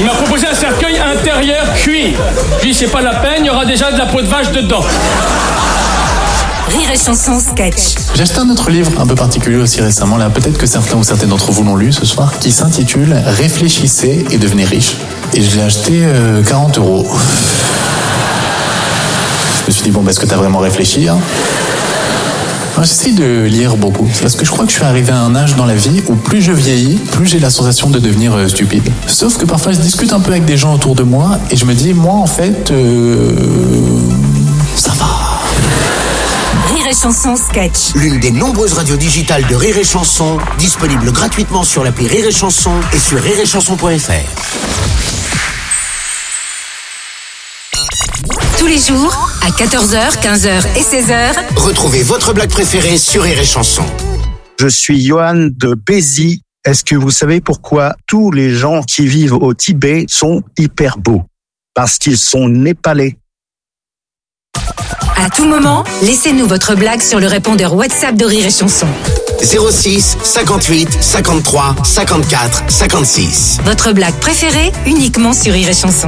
Il m'a proposé un cercueil intérieur cuit. Puis c'est pas la peine, il y aura déjà de la peau de vache dedans. Rire et Chanson sketch. J'ai acheté un autre livre un peu particulier aussi récemment, là peut-être que certains ou certaines d'entre vous l'ont lu ce soir, qui s'intitule « Réfléchissez et devenez riche ». Et je l'ai acheté 40 €. Je me suis dit, bon, est-ce que tu as vraiment réfléchi hein? J'essaye de lire beaucoup, parce que je crois que je suis arrivé à un âge dans la vie où plus je vieillis, plus j'ai la sensation de devenir stupide. Sauf que parfois je discute un peu avec des gens autour de moi et je me dis, moi en fait, ça va. Rire et Chanson sketch. L'une des nombreuses radios digitales de Rire et Chanson, disponible gratuitement sur l'appli Rire et Chanson et sur rireetchanson.fr. Tous les jours, à 14h, 15h et 16h, Retrouvez votre blague préférée sur Rire et Chanson. Je suis Johan de Bézi. Est-ce que vous savez pourquoi tous les gens qui vivent au Tibet sont hyper beaux? Parce qu'ils sont népalais. à tout moment, laissez-nous votre blague sur le répondeur WhatsApp de Rire et Chanson. 06 58 53 54 56. Votre blague préférée, uniquement sur Rire et Chanson.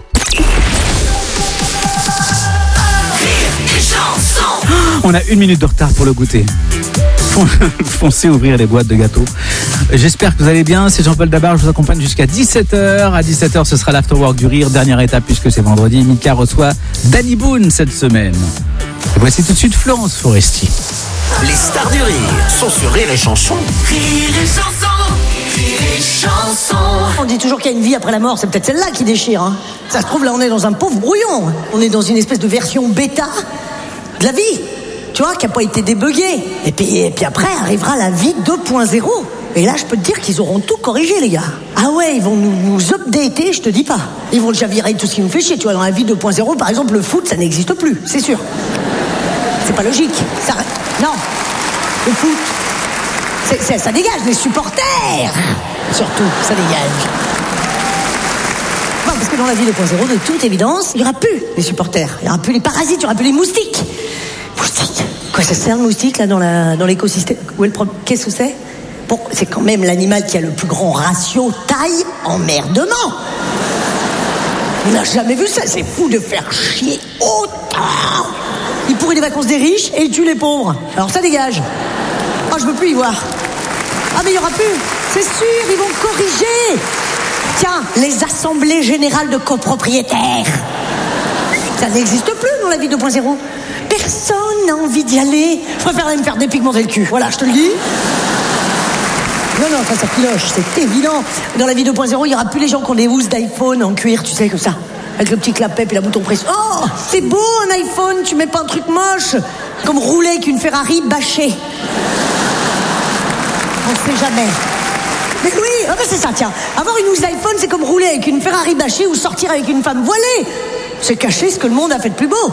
On a 1 minute de retard pour le goûter. Foncez ouvrir les boîtes de gâteaux. J'espère que vous allez bien. C'est Jean-Paul Dabar. Je vous accompagne jusqu'à 17h. À 17h, ce sera l'Afterwork du Rire. Dernière étape puisque c'est vendredi. Mika reçoit Danny Boone cette semaine. Et voici tout de suite Florence Foresti. Les stars du rire sont sur Rire et Chanson. Rire et Chanson, Rire et Chanson. On dit toujours qu'il y a une vie après la mort, c'est peut-être celle-là qui déchire. Hein. Ça se trouve, là, on est dans un pauvre brouillon. On est dans une espèce de version bêta de la vie, tu vois, qui n'a pas été débuguée. Et puis après arrivera la vie 2.0. Et là, je peux te dire qu'ils auront tout corrigé, les gars. Ah ouais, ils vont nous updater, je te dis pas. Ils vont déjà virer tout ce qui nous fait chier. Tu vois, dans la vie 2.0, par exemple, le foot, ça n'existe plus, c'est sûr. C'est pas logique. Ça... Non, le foot, ça dégage, les supporters. Surtout, ça dégage. Non, parce que dans la vie 2.0, de toute évidence, il n'y aura plus les supporters. Il n'y aura plus les parasites, il n'y aura plus les moustiques. Moustiques. Quoi, ça sert le moustique, là, dans l'écosystème? Où est le problème? Qu'est-ce que c'est? Bon, c'est quand même l'animal qui a le plus grand ratio taille-emmerdement. On n'a jamais vu ça. C'est fou de faire chier autant. Il pourrit les vacances des riches et il tue les pauvres. Alors ça dégage. Oh, je veux plus y voir. Ah, mais il n'y aura plus. C'est sûr, ils vont corriger. Tiens, les assemblées générales de copropriétaires. Ça n'existe plus dans la vie 2.0. Personne n'a envie d'y aller. Je préfère aller me faire dépigmenter le cul. Voilà, je te le dis. Non, ça piloche, c'est évident. Dans la vie 2.0, il n'y aura plus les gens qui ont des housses d'iPhone en cuir, tu sais, comme ça. Avec le petit clapet et la bouton presse. Oh, c'est beau un iPhone, tu mets pas un truc moche. Comme rouler avec une Ferrari bâchée. On ne sait jamais. Mais oui, ah ben c'est ça, tiens. Avoir une housse d'iPhone, c'est comme rouler avec une Ferrari bâchée ou sortir avec une femme voilée. C'est cacher ce que le monde a fait de plus beau.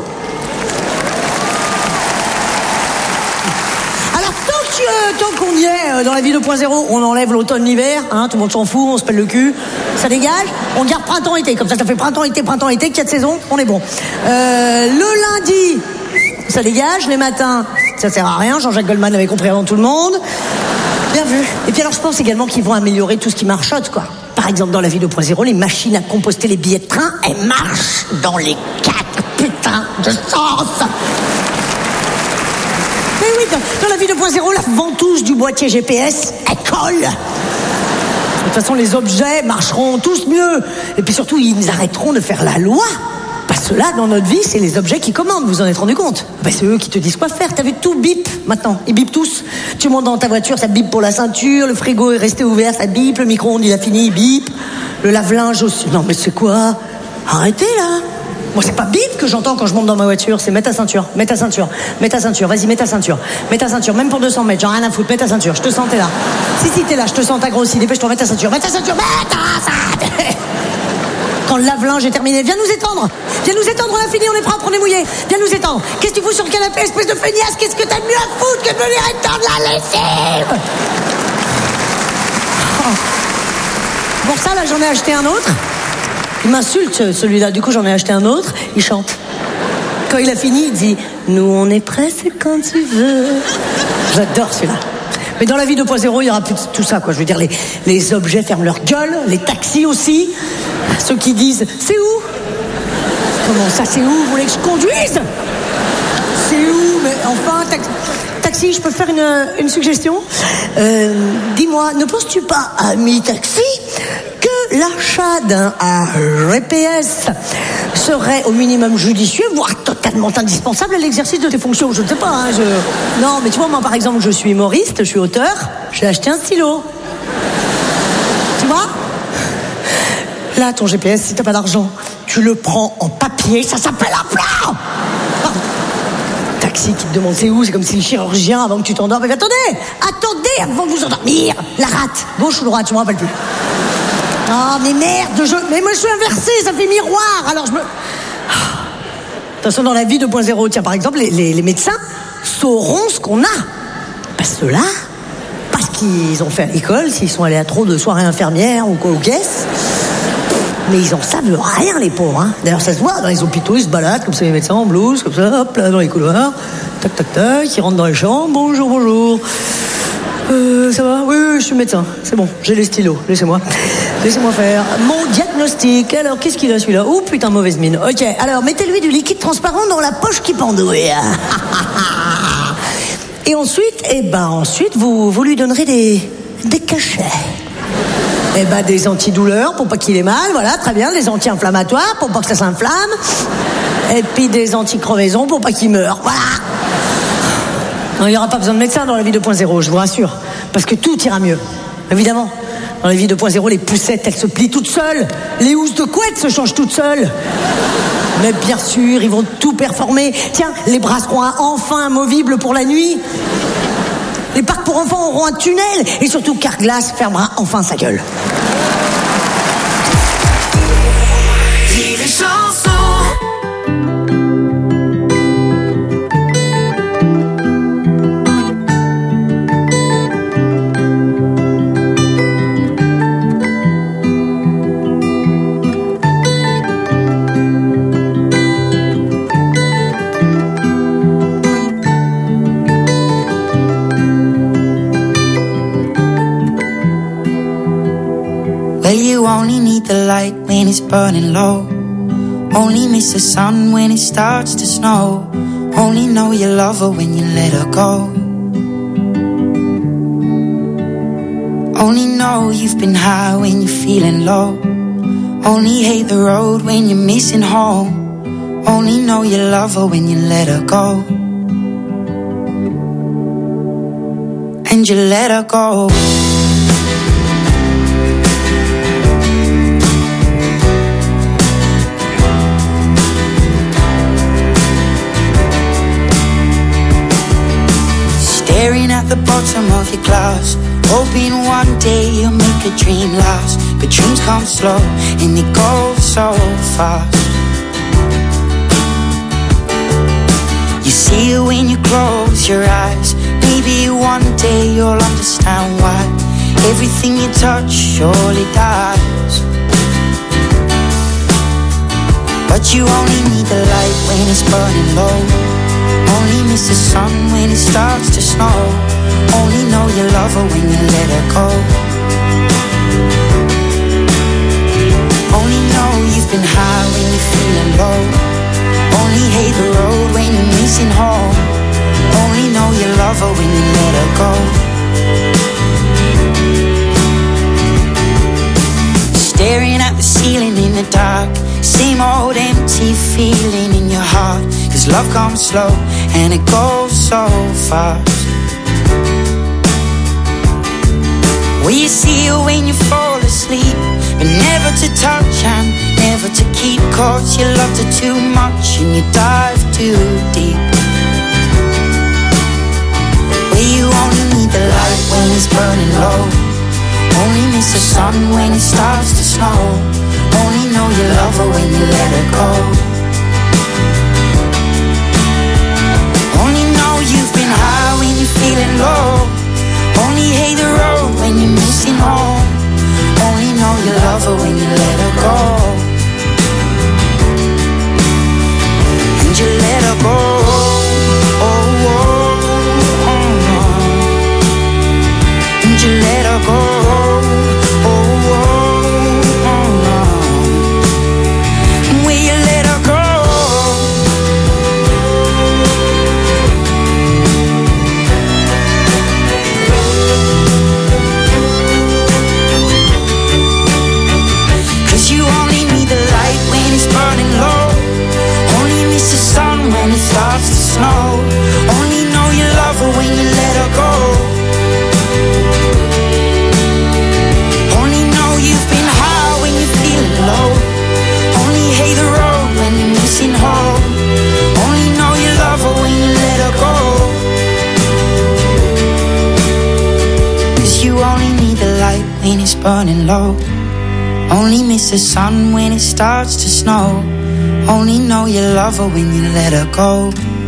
Tant qu'on y est, dans la vie 2.0, on enlève l'automne-l'hiver, hein, tout le monde s'en fout, on se pèle le cul, ça dégage, on garde printemps-été, comme ça fait printemps-été, 4 saisons, on est bon. Le lundi, ça dégage, les matins, ça sert à rien, Jean-Jacques Goldman avait compris avant tout le monde. Bien vu. Et puis alors je pense également qu'ils vont améliorer tout ce qui marchote, quoi. Par exemple, dans la vie 2.0, les machines à composter les billets de train, elles marchent dans les 4 putains de sens. Mais oui, dans la vie 2.0, la ventouse du boîtier GPS, elle colle. De toute façon, les objets marcheront tous mieux. Et puis surtout, ils arrêteront de faire la loi. Parce que là, dans notre vie, c'est les objets qui commandent, vous en êtes rendu compte? Ben, c'est eux qui te disent quoi faire. T'as vu, tout bip maintenant, ils bipent tous. Tu montes dans ta voiture, ça bip pour la ceinture, le frigo est resté ouvert, ça bip, le micro-ondes il a fini, il bip, le lave-linge aussi. Non mais c'est quoi? Arrêtez là. Moi, c'est pas bip que j'entends quand je monte dans ma voiture, c'est mets ta ceinture, vas-y, mets ta ceinture, mets ta ceinture, même pour 200 mètres, j'en ai rien à foutre, mets ta ceinture, je te sens, t'es là. Si, t'es là, je te sens, t'as grossi, dépêche-toi, mets ta ceinture, Quand le lave-linge est terminé, viens nous étendre, on a fini, on est propre, on est mouillé, viens nous étendre. Qu'est-ce que tu fous sur le canapé, espèce de feignasse? Qu'est-ce que t'as de mieux à foutre que de venir étendre la lessive? Oh. Pour ça, là, j'en ai acheté un autre. Il m'insulte, celui-là. Du coup, j'en ai acheté un autre. Il chante. Quand il a fini, il dit « Nous, on est prêts, c'est quand tu veux. » J'adore celui-là. Mais dans la vie 2.0, il y aura plus de tout ça, quoi. Je veux dire, les objets ferment leur gueule, les taxis aussi. Ceux qui disent, c'est où? Comment ça, c'est où? Vous voulez que je conduise? C'est où? Mais enfin, taxi, je peux faire une suggestion? Dis-moi, ne penses-tu pas, ami taxi, que l'achat d'un GPS serait au minimum judicieux, voire totalement indispensable à l'exercice de tes fonctions? Je ne sais pas, hein, Non, mais tu vois, moi, par exemple, je suis humoriste, je suis auteur, j'ai acheté un stylo. Tu vois? Là, ton GPS, si t'as pas d'argent, tu le prends en papier, ça s'appelle un plan. Taxi qui te demande c'est où, c'est comme si le chirurgien, avant que tu t'endormes, mais attendez, avant de vous endormir, la rate, gauche ou droite, je me rappelle plus. Oh, mais merde, mais moi je suis inversé, ça fait miroir, alors je me... De toute façon, dans la vie 2.0, tiens, par exemple, les médecins sauront ce qu'on a. Parce que là, parce qu'ils ont fait à l'école, s'ils sont allés à trop de soirées infirmières ou quoi, ou caisses, mais ils en savent rien, les pauvres, hein. D'ailleurs, ça se voit, dans les hôpitaux, ils se baladent comme ça, les médecins en blouse, comme ça, hop, là, dans les couloirs, tac, tac, tac, ils rentrent dans les chambres, bonjour. Ça va? Oui, je suis médecin, c'est bon, j'ai les stylos, laissez-moi faire mon diagnostic. Alors, qu'est-ce qu'il a celui-là? Oh putain, mauvaise mine. Ok, alors, mettez-lui du liquide transparent dans la poche qui pendouille. Et ensuite, vous lui donnerez des cachets. Des antidouleurs pour pas qu'il ait mal, voilà, très bien, des anti-inflammatoires pour pas que ça s'inflamme, et puis des anti-crevaisons pour pas qu'il meure, voilà. Non, il n'y aura pas besoin de médecin dans la vie 2.0, je vous rassure, parce que tout ira mieux, évidemment. Dans la vie 2.0, les poussettes, elles se plient toutes seules, les housses de couette se changent toutes seules. Mais bien sûr, ils vont tout performer. Tiens, les bras seront enfin amovibles pour la nuit. Les parcs pour enfants auront un tunnel. Et surtout, Carglass fermera enfin sa gueule. Rire et chanson. Well, you only need the light when it's burning low. Only miss the sun when it starts to snow. Only know you love her when you let her go. Only know you've been high when you're feeling low. Only hate the road when you're missing home. Only know you love her when you let her go. And you let her go. Staring at the bottom of your glass, hoping one day you'll make a dream last. But dreams come slow and they go so fast. You see it when you close your eyes. Maybe one day you'll understand why everything you touch surely dies. But you only need the light when it's burning low. Only miss the sun when it starts to snow. Only know you love her when you let her go. Only know you've been high when you're feeling low. Only hate the road when you're missing home. Only know you love her when you let her go. Staring at the ceiling in the dark, same old empty feeling in your heart. 'Cause love comes slow and it goes so fast. Well, you see it when you fall asleep, but never to touch and never to keep. 'Cause you loved her too much and you dive too deep. Well, you only need the light when it's burning low. Only miss the sun when it starts to snow. Only know you love her when you let her go. Only know you've been high when you're feeling low. Only hate the road when you're missing home. Only know you love her when you let her go. And you let her go. Oh, oh, oh, oh. is burning low. Only miss the sun when it starts to snow. Only know you love her when you let her go.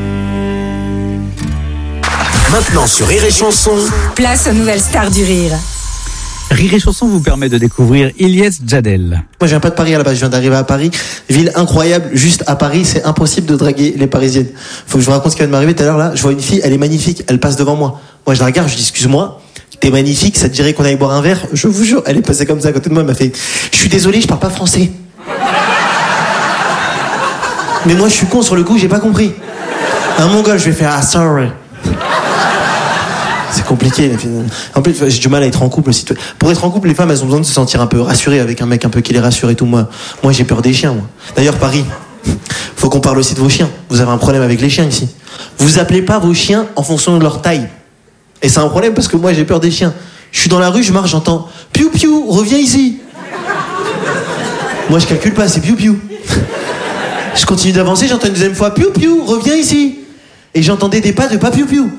Maintenant sur Rire et Chanson. Place aux nouvelles stars du rire. Rire et Chanson vous permet de découvrir Ilyes Jadel. Moi, je viens pas de Paris à la base, je viens d'arriver à Paris. Ville incroyable, juste à Paris, c'est impossible de draguer les Parisiennes. Faut que je vous raconte ce qui vient de m'arriver tout à l'heure là. Je vois une fille, elle est magnifique, elle passe devant moi. Moi, je la regarde, je dis excuse-moi, t'es magnifique, ça te dirait qu'on aille boire un verre? Je vous jure, elle est passée comme ça à côté de moi, elle m'a fait je suis désolé, je parle pas français. Mais moi, je suis con sur le coup, j'ai pas compris. Un mongol, je vais faire ah sorry. C'est compliqué. En plus, j'ai du mal à être en couple aussi. Pour être en couple, les femmes, elles ont besoin de se sentir un peu rassurées avec un mec un peu qui les rassure et tout. Moi, j'ai peur des chiens, moi. D'ailleurs, Paris, faut qu'on parle aussi de vos chiens. Vous avez un problème avec les chiens ici. Vous appelez pas vos chiens en fonction de leur taille. Et c'est un problème parce que moi, j'ai peur des chiens. Je suis dans la rue, je marche, j'entends piou piou, reviens ici. Moi, je calcule pas, c'est piou piou. Je continue d'avancer, j'entends une deuxième fois piou piou, reviens ici. Et j'entendais des pas de pas piou piou.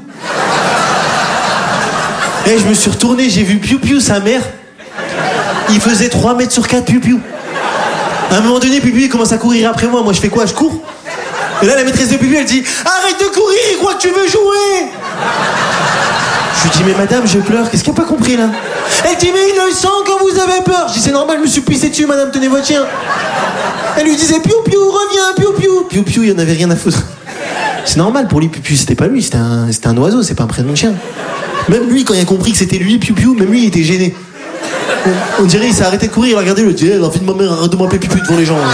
Et je me suis retourné, j'ai vu Piou Piou, sa mère. Il faisait 3 mètres sur 4, Piou Piou. À un moment donné, Piou Piou, il commence à courir après moi. Moi, je fais quoi? Je cours. Et là, la maîtresse de Piou Piou, elle dit arrête de courir, il croit que tu veux jouer. Je lui dis mais madame, je pleure, qu'est-ce qu'elle a pas compris là? Elle dit mais il le sent quand vous avez peur. Je dis c'est normal, je me suis pissé dessus, madame, tenez votre chien. Elle lui disait Piou Piou, reviens, Piou Piou. Piou Piou, il en avait rien à foutre. C'est normal pour lui, Piou Piou, c'était pas lui, c'était un oiseau, c'est pas un prénom de chien. Même lui, quand il a compris que c'était lui, Piou Piou, même lui, il était gêné. On dirait, il s'est arrêté de courir, il a regardé, il a dit la fille de ma mère, arrête de m'appeler Piou Piou devant les gens.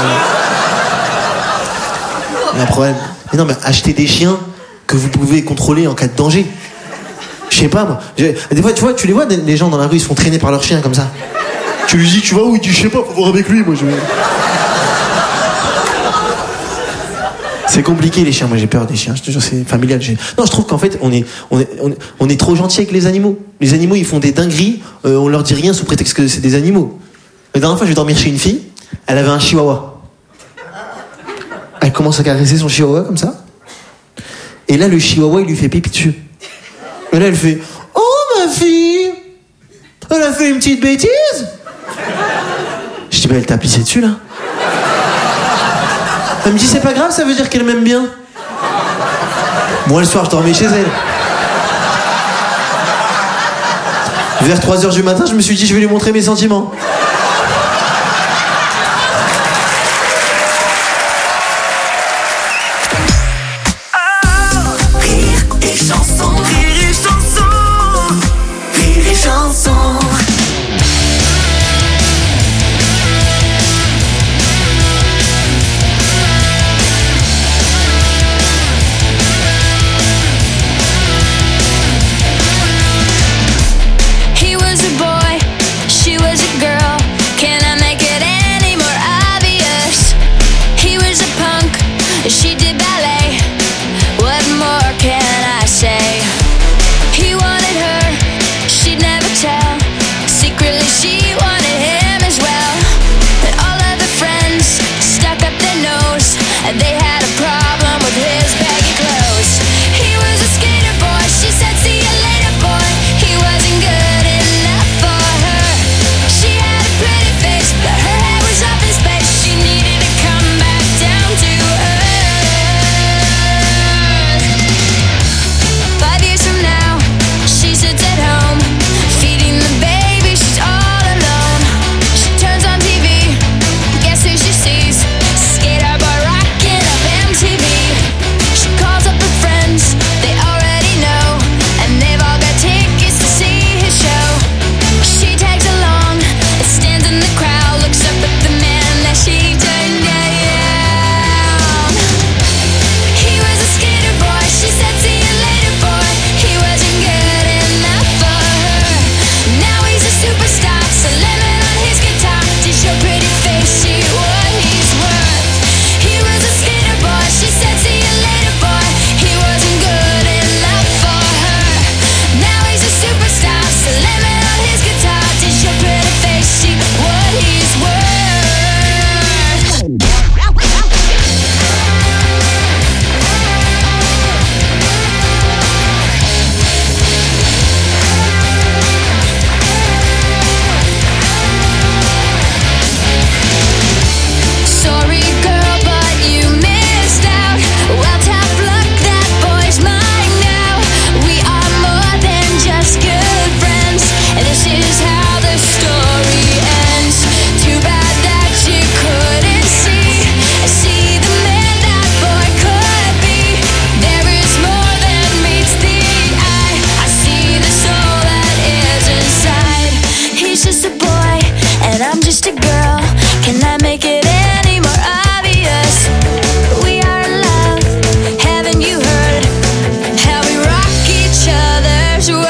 Il y a un problème. Mais non, mais achetez des chiens que vous pouvez contrôler en cas de danger. Je sais pas, moi. Des fois, tu les vois, les gens dans la rue, ils se font traîner par leurs chiens comme ça. Tu lui dis, tu vas où? Il dit, je sais pas, faut voir avec lui, moi. C'est compliqué les chiens, moi j'ai peur des chiens, je te jure, c'est familial. Non, je trouve qu'en fait on est trop gentil avec les animaux. Les animaux ils font des dingueries, on leur dit rien sous prétexte que c'est des animaux. La dernière fois je vais dormir chez une fille, elle avait un chihuahua. Elle commence à caresser son chihuahua comme ça. Et là le chihuahua il lui fait pipi dessus. Et là elle fait oh ma fille, elle a fait une petite bêtise. Je dis bah elle t'a pissé dessus là. Elle me dit c'est pas grave, ça veut dire qu'elle m'aime bien. Moi le soir je dormais chez elle. Vers 3h du matin je me suis dit je vais lui montrer mes sentiments. Rire et chanson, rire et chanson, rire et chanson. He was a boy, she was a girl. just a girl. Can I make it any more obvious? We are in love. Haven't you heard how we rock each other's world?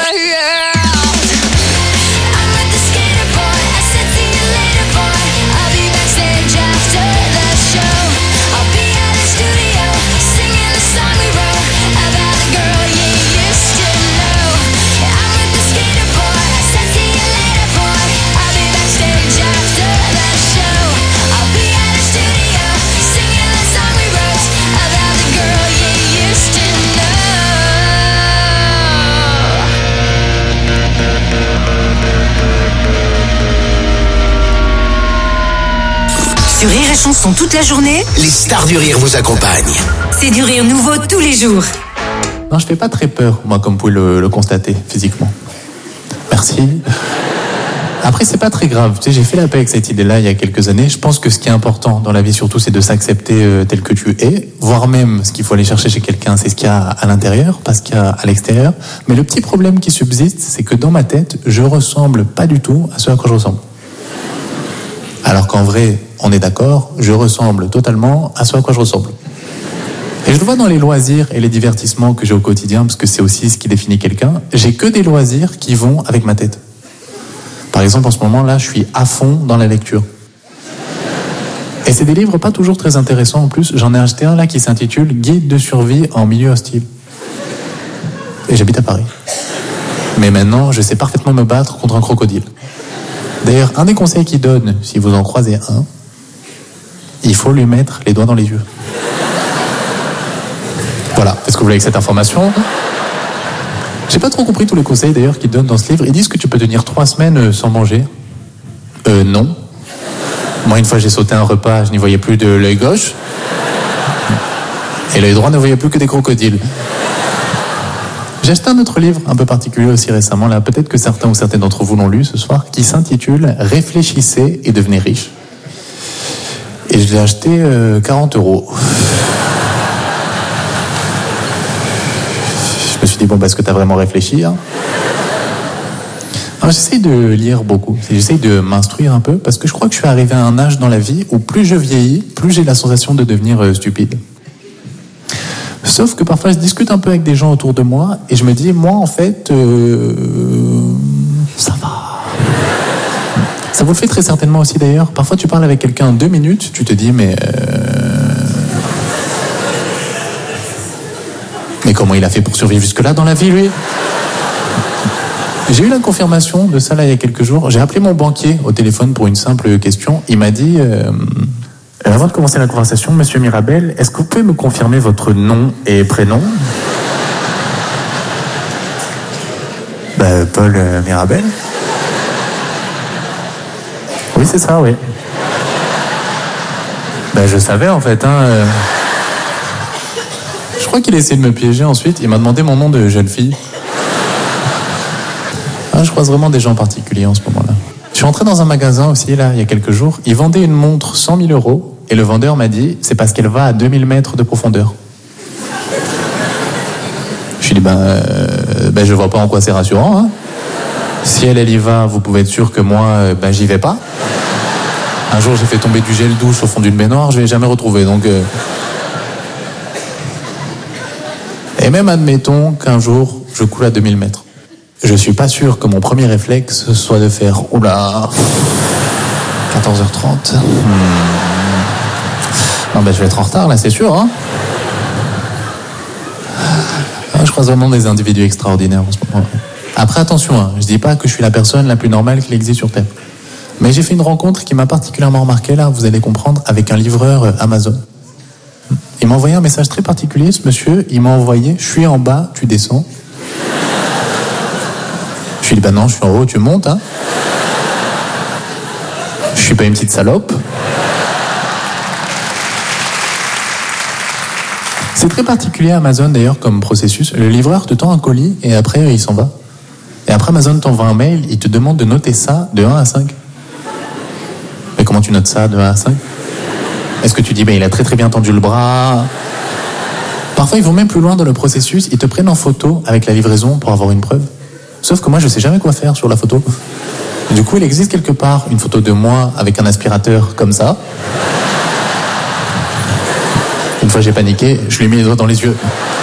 I'm with the skater boy. I said see you later, boy. I'll be backstage after the show. I'll be at the studio singing the song we wrote about the girl you used to know. I'm with the skater boy. I said see you later, boy. I'll be backstage after the show. I'll be at the studio singing the song we wrote about the girl you used to know. Sur Rire et Chanson toute la journée, Les stars du rire vous accompagnent. c'est du rire nouveau tous les jours. Non, je fais pas très peur, moi, comme vous pouvez le constater physiquement. Merci. Après, c'est pas très grave. Tu sais, j'ai fait la paix avec cette idée-là il y a quelques années. Je pense que ce qui est important dans la vie, surtout, c'est de s'accepter tel que tu es. Voire même, ce qu'il faut aller chercher chez quelqu'un, c'est ce qu'il y a à l'intérieur, pas ce qu'il y a à l'extérieur. Mais le petit problème qui subsiste, c'est que dans ma tête, je ressemble pas du tout à ce à quoi je ressemble. Alors qu'en vrai, on est d'accord, je ressemble totalement à ce à quoi je ressemble. Et je le vois dans les loisirs et les divertissements que j'ai au quotidien, parce que c'est aussi ce qui définit quelqu'un. J'ai que des loisirs qui vont avec ma tête. Par exemple, en ce moment-là, je suis à fond dans la lecture. Et c'est des livres pas toujours très intéressants en plus. J'en ai acheté un là qui s'intitule Guide de survie en milieu hostile. Et j'habite à Paris. Mais maintenant, je sais parfaitement me battre contre un crocodile. D'ailleurs, un des conseils qu'il donne, si vous en croisez un, il faut lui mettre les doigts dans les yeux. Voilà, est-ce que vous voulez avec cette information? J'ai pas trop compris tous les conseils d'ailleurs qu'ils donnent dans ce livre. Ils disent que tu peux tenir 3 semaines sans manger. Non. Moi, une fois, j'ai sauté un repas, je n'y voyais plus de l'œil gauche. Et l'œil droit ne voyait plus que des crocodiles. J'ai acheté un autre livre un peu particulier aussi récemment, là, peut-être que certains ou certaines d'entre vous l'ont lu ce soir, qui s'intitule « Réfléchissez et devenez riche ». Et je l'ai acheté 40 €. Je me suis dit, bon, est-ce que tu as vraiment réfléchi hein? Alors, j'essaye de lire beaucoup, j'essaye de m'instruire un peu, parce que je crois que je suis arrivé à un âge dans la vie où plus je vieillis, plus j'ai la sensation de devenir stupide. Sauf que parfois je discute un peu avec des gens autour de moi, et je me dis, moi en fait, ça va. Ça vous le fait très certainement aussi d'ailleurs. Parfois tu parles avec quelqu'un 2 minutes, tu te dis, mais comment il a fait pour survivre jusque-là dans la vie, lui? J'ai eu la confirmation de ça là il y a quelques jours. J'ai appelé mon banquier au téléphone pour une simple question. Il m'a dit, avant de commencer la conversation, Monsieur Mirabel, est-ce que vous pouvez me confirmer votre nom et prénom? Paul Mirabel. Oui, c'est ça, oui. Je savais en fait, Je crois qu'il a essayé de me piéger ensuite. Il m'a demandé mon nom de jeune fille. Je croise vraiment des gens particuliers en ce moment-là. Je suis entré dans un magasin aussi, là, il y a quelques jours. Ils vendaient une montre 100 000 € et le vendeur m'a dit, c'est parce qu'elle va à 2000 mètres de profondeur. Je lui ai dit, je vois pas en quoi c'est rassurant, hein. Si elle y va, vous pouvez être sûr que moi, j'y vais pas. Un jour, j'ai fait tomber du gel douche au fond d'une baignoire, je l'ai jamais retrouvé, donc... Et même admettons qu'un jour, je coule à 2000 mètres. Je suis pas sûr que mon premier réflexe soit de faire oula 14h30. Non je vais être en retard là, c'est sûr hein. Je croise vraiment des individus extraordinaires en ce moment. Après attention, je dis pas que je suis la personne la plus normale qu'il existe sur Terre. Mais j'ai fait une rencontre qui m'a particulièrement remarqué là, vous allez comprendre, avec un livreur Amazon. Il m'a envoyé un message très particulier, ce monsieur. Il m'a envoyé, je suis en bas, tu descends. Je lui ai dit, non, je suis en haut, tu montes, hein. Je suis pas une petite salope. C'est très particulier Amazon d'ailleurs comme processus. Le livreur te tend un colis et après il s'en va. Et après Amazon t'envoie un mail, il te demande de noter ça de 1 à 5. Mais comment tu notes ça de 1 à 5? Est-ce que tu dis, il a très très bien tendu le bras? Parfois ils vont même plus loin dans le processus, ils te prennent en photo avec la livraison pour avoir une preuve. Sauf que moi je sais jamais quoi faire sur la photo. Du coup, il existe quelque part une photo de moi avec un aspirateur comme ça. Une fois j'ai paniqué, je lui ai mis les doigts dans les yeux.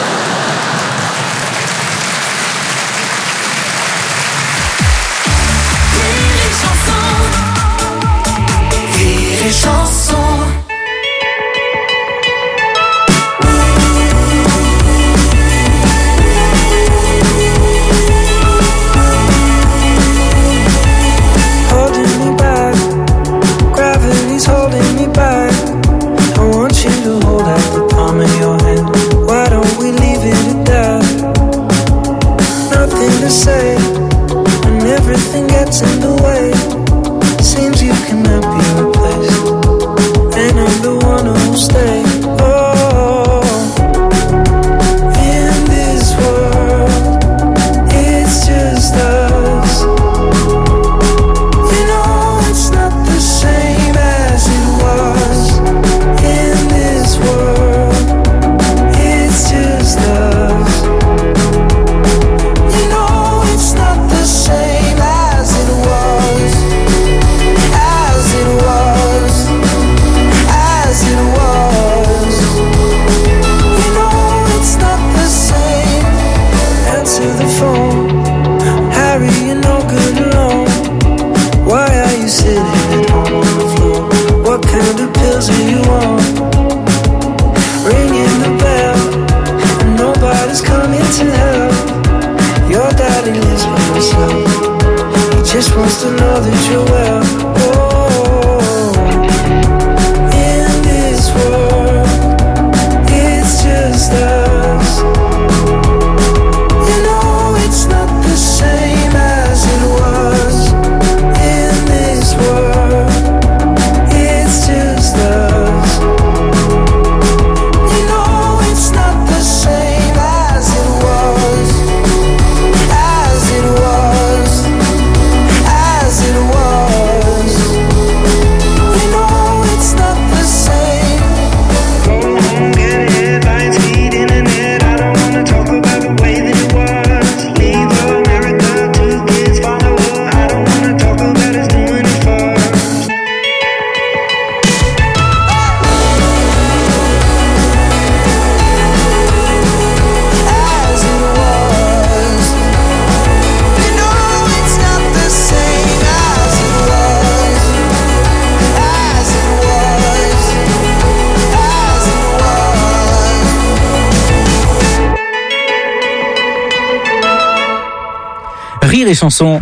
Les chansons.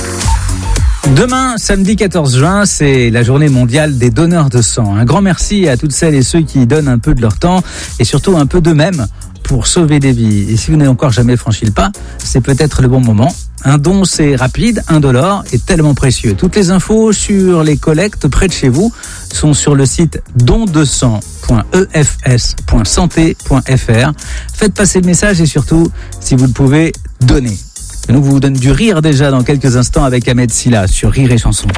Demain, samedi 14 juin, c'est la journée mondiale des donneurs de sang. Un grand merci à toutes celles et ceux qui donnent un peu de leur temps et surtout un peu d'eux-mêmes pour sauver des vies. Et si vous n'avez encore jamais franchi le pas, c'est peut-être le bon moment. Un don, c'est rapide, indolore et tellement précieux. Toutes les infos sur les collectes près de chez vous sont sur le site dondesang.efs.santé.fr. Faites passer le message et surtout, si vous le pouvez, donnez. Et nous vous donne du rire déjà dans quelques instants avec Ahmed Silla sur Rire et Chanson.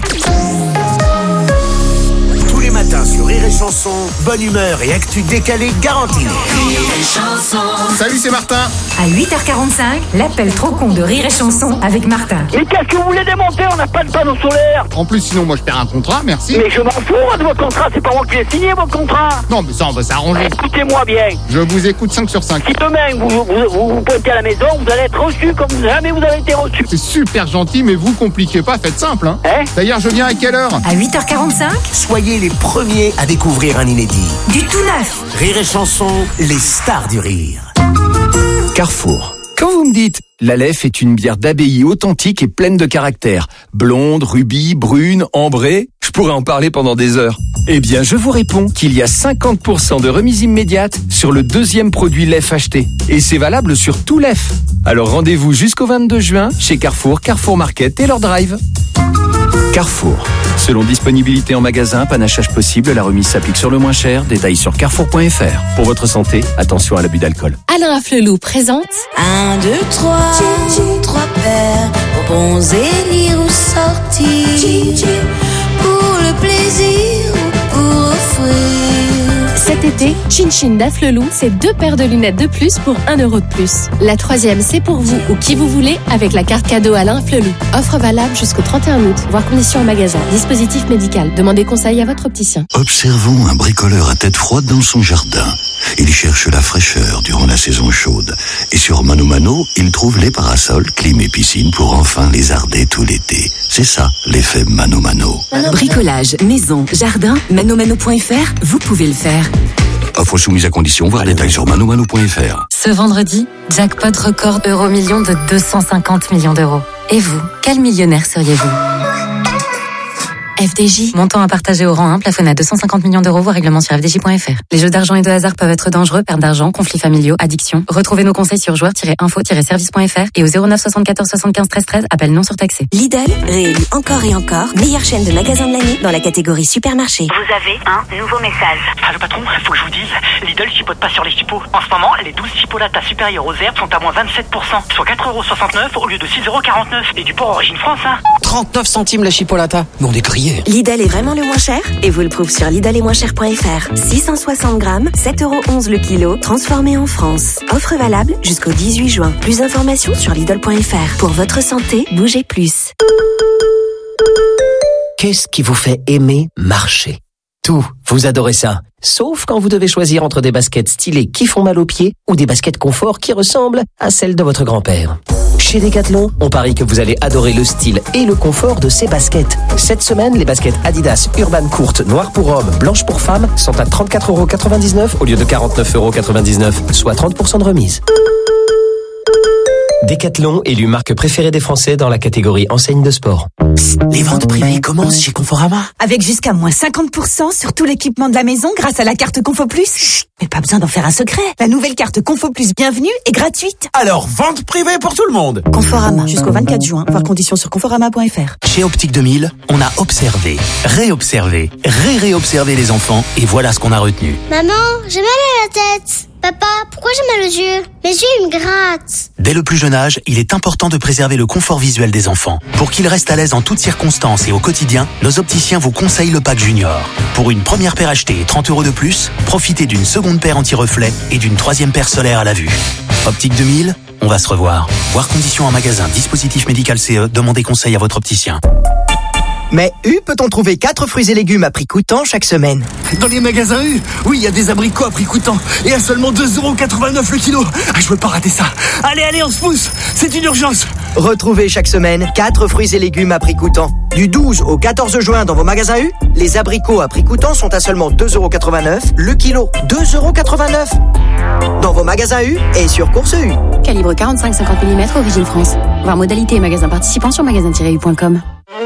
Tous les matins sur Rire et Chanson, bonne humeur et actu décalée garantie. Rire et Chanson. Salut, c'est Martin. À 8h45, l'appel trop con de Rire et Chanson avec Martin. Mais qu'est-ce que vous voulez démonter? On n'a pas de panneau solaire. En plus, sinon, moi, je perds un contrat, merci. Mais je m'en fous de votre contrat, c'est pas moi qui l'ai signé, votre contrat. Non, mais ça, on va s'arranger. Écoutez-moi bien. Je vous écoute 5 sur 5. Si demain, vous pointez à la maison, vous allez être reçu comme jamais vous avez été reçu. C'est super gentil, mais vous compliquez pas, faites simple, hein. D'ailleurs, je viens à quelle heure? À 8h45. Soyez les premiers à découvrir un inédit. Du tout neuf. Rire et Chanson, les stars du rire. Carrefour. Quand vous me dites « l'Aleph est une bière d'abbaye authentique et pleine de caractère, blonde, rubis, brune, ambrée », je pourrais en parler pendant des heures. Eh bien, je vous réponds qu'il y a 50% de remise immédiate sur le deuxième produit Lef acheté. Et c'est valable sur tout Lef. Alors rendez-vous jusqu'au 22 juin chez Carrefour, Carrefour Market et leur drive. Carrefour. Selon disponibilité en magasin, panachage possible, la remise s'applique sur le moins cher. Détails sur carrefour.fr. Pour votre santé, attention à l'abus d'alcool. Alain Afflelou présente 1, 2, 3, 3 paires, bons élire ou sortir, pour le plaisir ou pour offrir. Cette Cet été, Chin Chin d'Afflelou, c'est 2 paires de lunettes de plus pour 1 euro de plus. La 3e, c'est pour vous ou qui vous voulez avec la carte cadeau Alain Afflelou. Offre valable jusqu'au 31 août, voire conditions en magasin. Dispositif médical. Demandez conseil à votre opticien. Observons un bricoleur à tête froide dans son jardin. Il cherche la fraîcheur durant la saison chaude. Et sur Mano Mano, il trouve les parasols, clim et piscine pour enfin lézarder tout l'été. C'est ça, l'effet Mano Mano. Bricolage, maison, jardin, manomano.fr, vous pouvez le faire. Offre soumise à condition, voir détails sur manomano.fr. Ce vendredi, jackpot record euro-million de 250 millions d'euros. Et vous, quel millionnaire seriez-vous ? FDJ, montant à partager au rang 1, plafonné à 250 millions d'euros, voire règlement sur fdj.fr. Les jeux d'argent et de hasard peuvent être dangereux, perte d'argent, conflits familiaux, addiction. Retrouvez nos conseils sur joueurs-info-service.fr et au 09 74 75 13 13, appel non surtaxé. Lidl, réélu encore et encore, meilleure chaîne de magasins de l'année dans la catégorie supermarché. Vous avez un nouveau message. Allô patron, faut que je vous dise, Lidl chipote pas sur les chipots. En ce moment, les 12 chipolatas supérieures aux herbes sont à moins 27%, soit 4,69€ au lieu de 6,49€. Et du porc origine France, hein. 39 centimes la chipolata. Mais on est grillés. Lidl est vraiment le moins cher et vous le prouve sur lidletmoincher.fr. 660 grammes, 7,11€ le kilo, transformé en France. Offre valable jusqu'au 18 juin. Plus d'informations sur lidl.fr. Pour votre santé, bougez plus. Qu'est-ce qui vous fait aimer marcher ? Tout, vous adorez ça. Sauf quand vous devez choisir entre des baskets stylées qui font mal aux pieds ou des baskets confort qui ressemblent à celles de votre grand-père. Chez Decathlon, on parie que vous allez adorer le style et le confort de ces baskets. Cette semaine, les baskets Adidas Urban courtes, noires pour hommes, blanches pour femmes sont à 34,99€ au lieu de 49,99€, soit 30% de remise. Decathlon, élu marque préférée des Français dans la catégorie enseigne de sport. Psst, les ventes privées commencent chez Conforama. Avec jusqu'à moins 50% sur tout l'équipement de la maison grâce à la carte Confo Plus. Chut, mais pas besoin d'en faire un secret. La nouvelle carte Confo Plus Bienvenue est gratuite. Alors, vente privée pour tout le monde. Conforama, jusqu'au 24 juin. Voir conditions sur conforama.fr. Chez Optique 2000, on a observé, réobservé, réobservé les enfants et voilà ce qu'on a retenu. Maman, j'ai mal à la tête. Papa, pourquoi j'ai mal aux yeux? Mes yeux, ils me grattent. Dès le plus jeune âge, il est important de préserver le confort visuel des enfants. Pour qu'ils restent à l'aise en toutes circonstances et au quotidien, nos opticiens vous conseillent le pack Junior. Pour une première paire achetée et 30€ de plus, profitez d'une seconde paire anti-reflet et d'une troisième paire solaire à la vue. Optique 2000, on va se revoir. Voir conditions en magasin, dispositif médical CE, demandez conseil à votre opticien. Mais U peut-on trouver 4 fruits et légumes à prix coûtant chaque semaine? Dans les magasins U, oui, il y a des abricots à prix coûtant et à seulement 2,89€ le kilo. Ah, je veux pas rater ça. Allez, on se pousse, c'est une urgence. Retrouvez chaque semaine 4 fruits et légumes à prix coûtant. Du 12 au 14 juin dans vos magasins U, les abricots à prix coûtant sont à seulement 2,89€ le kilo. 2,89€. Dans vos magasins U et sur Course U. Calibre 45-50 mm, origine France. Voir modalité et magasin participant sur magasin-u.com.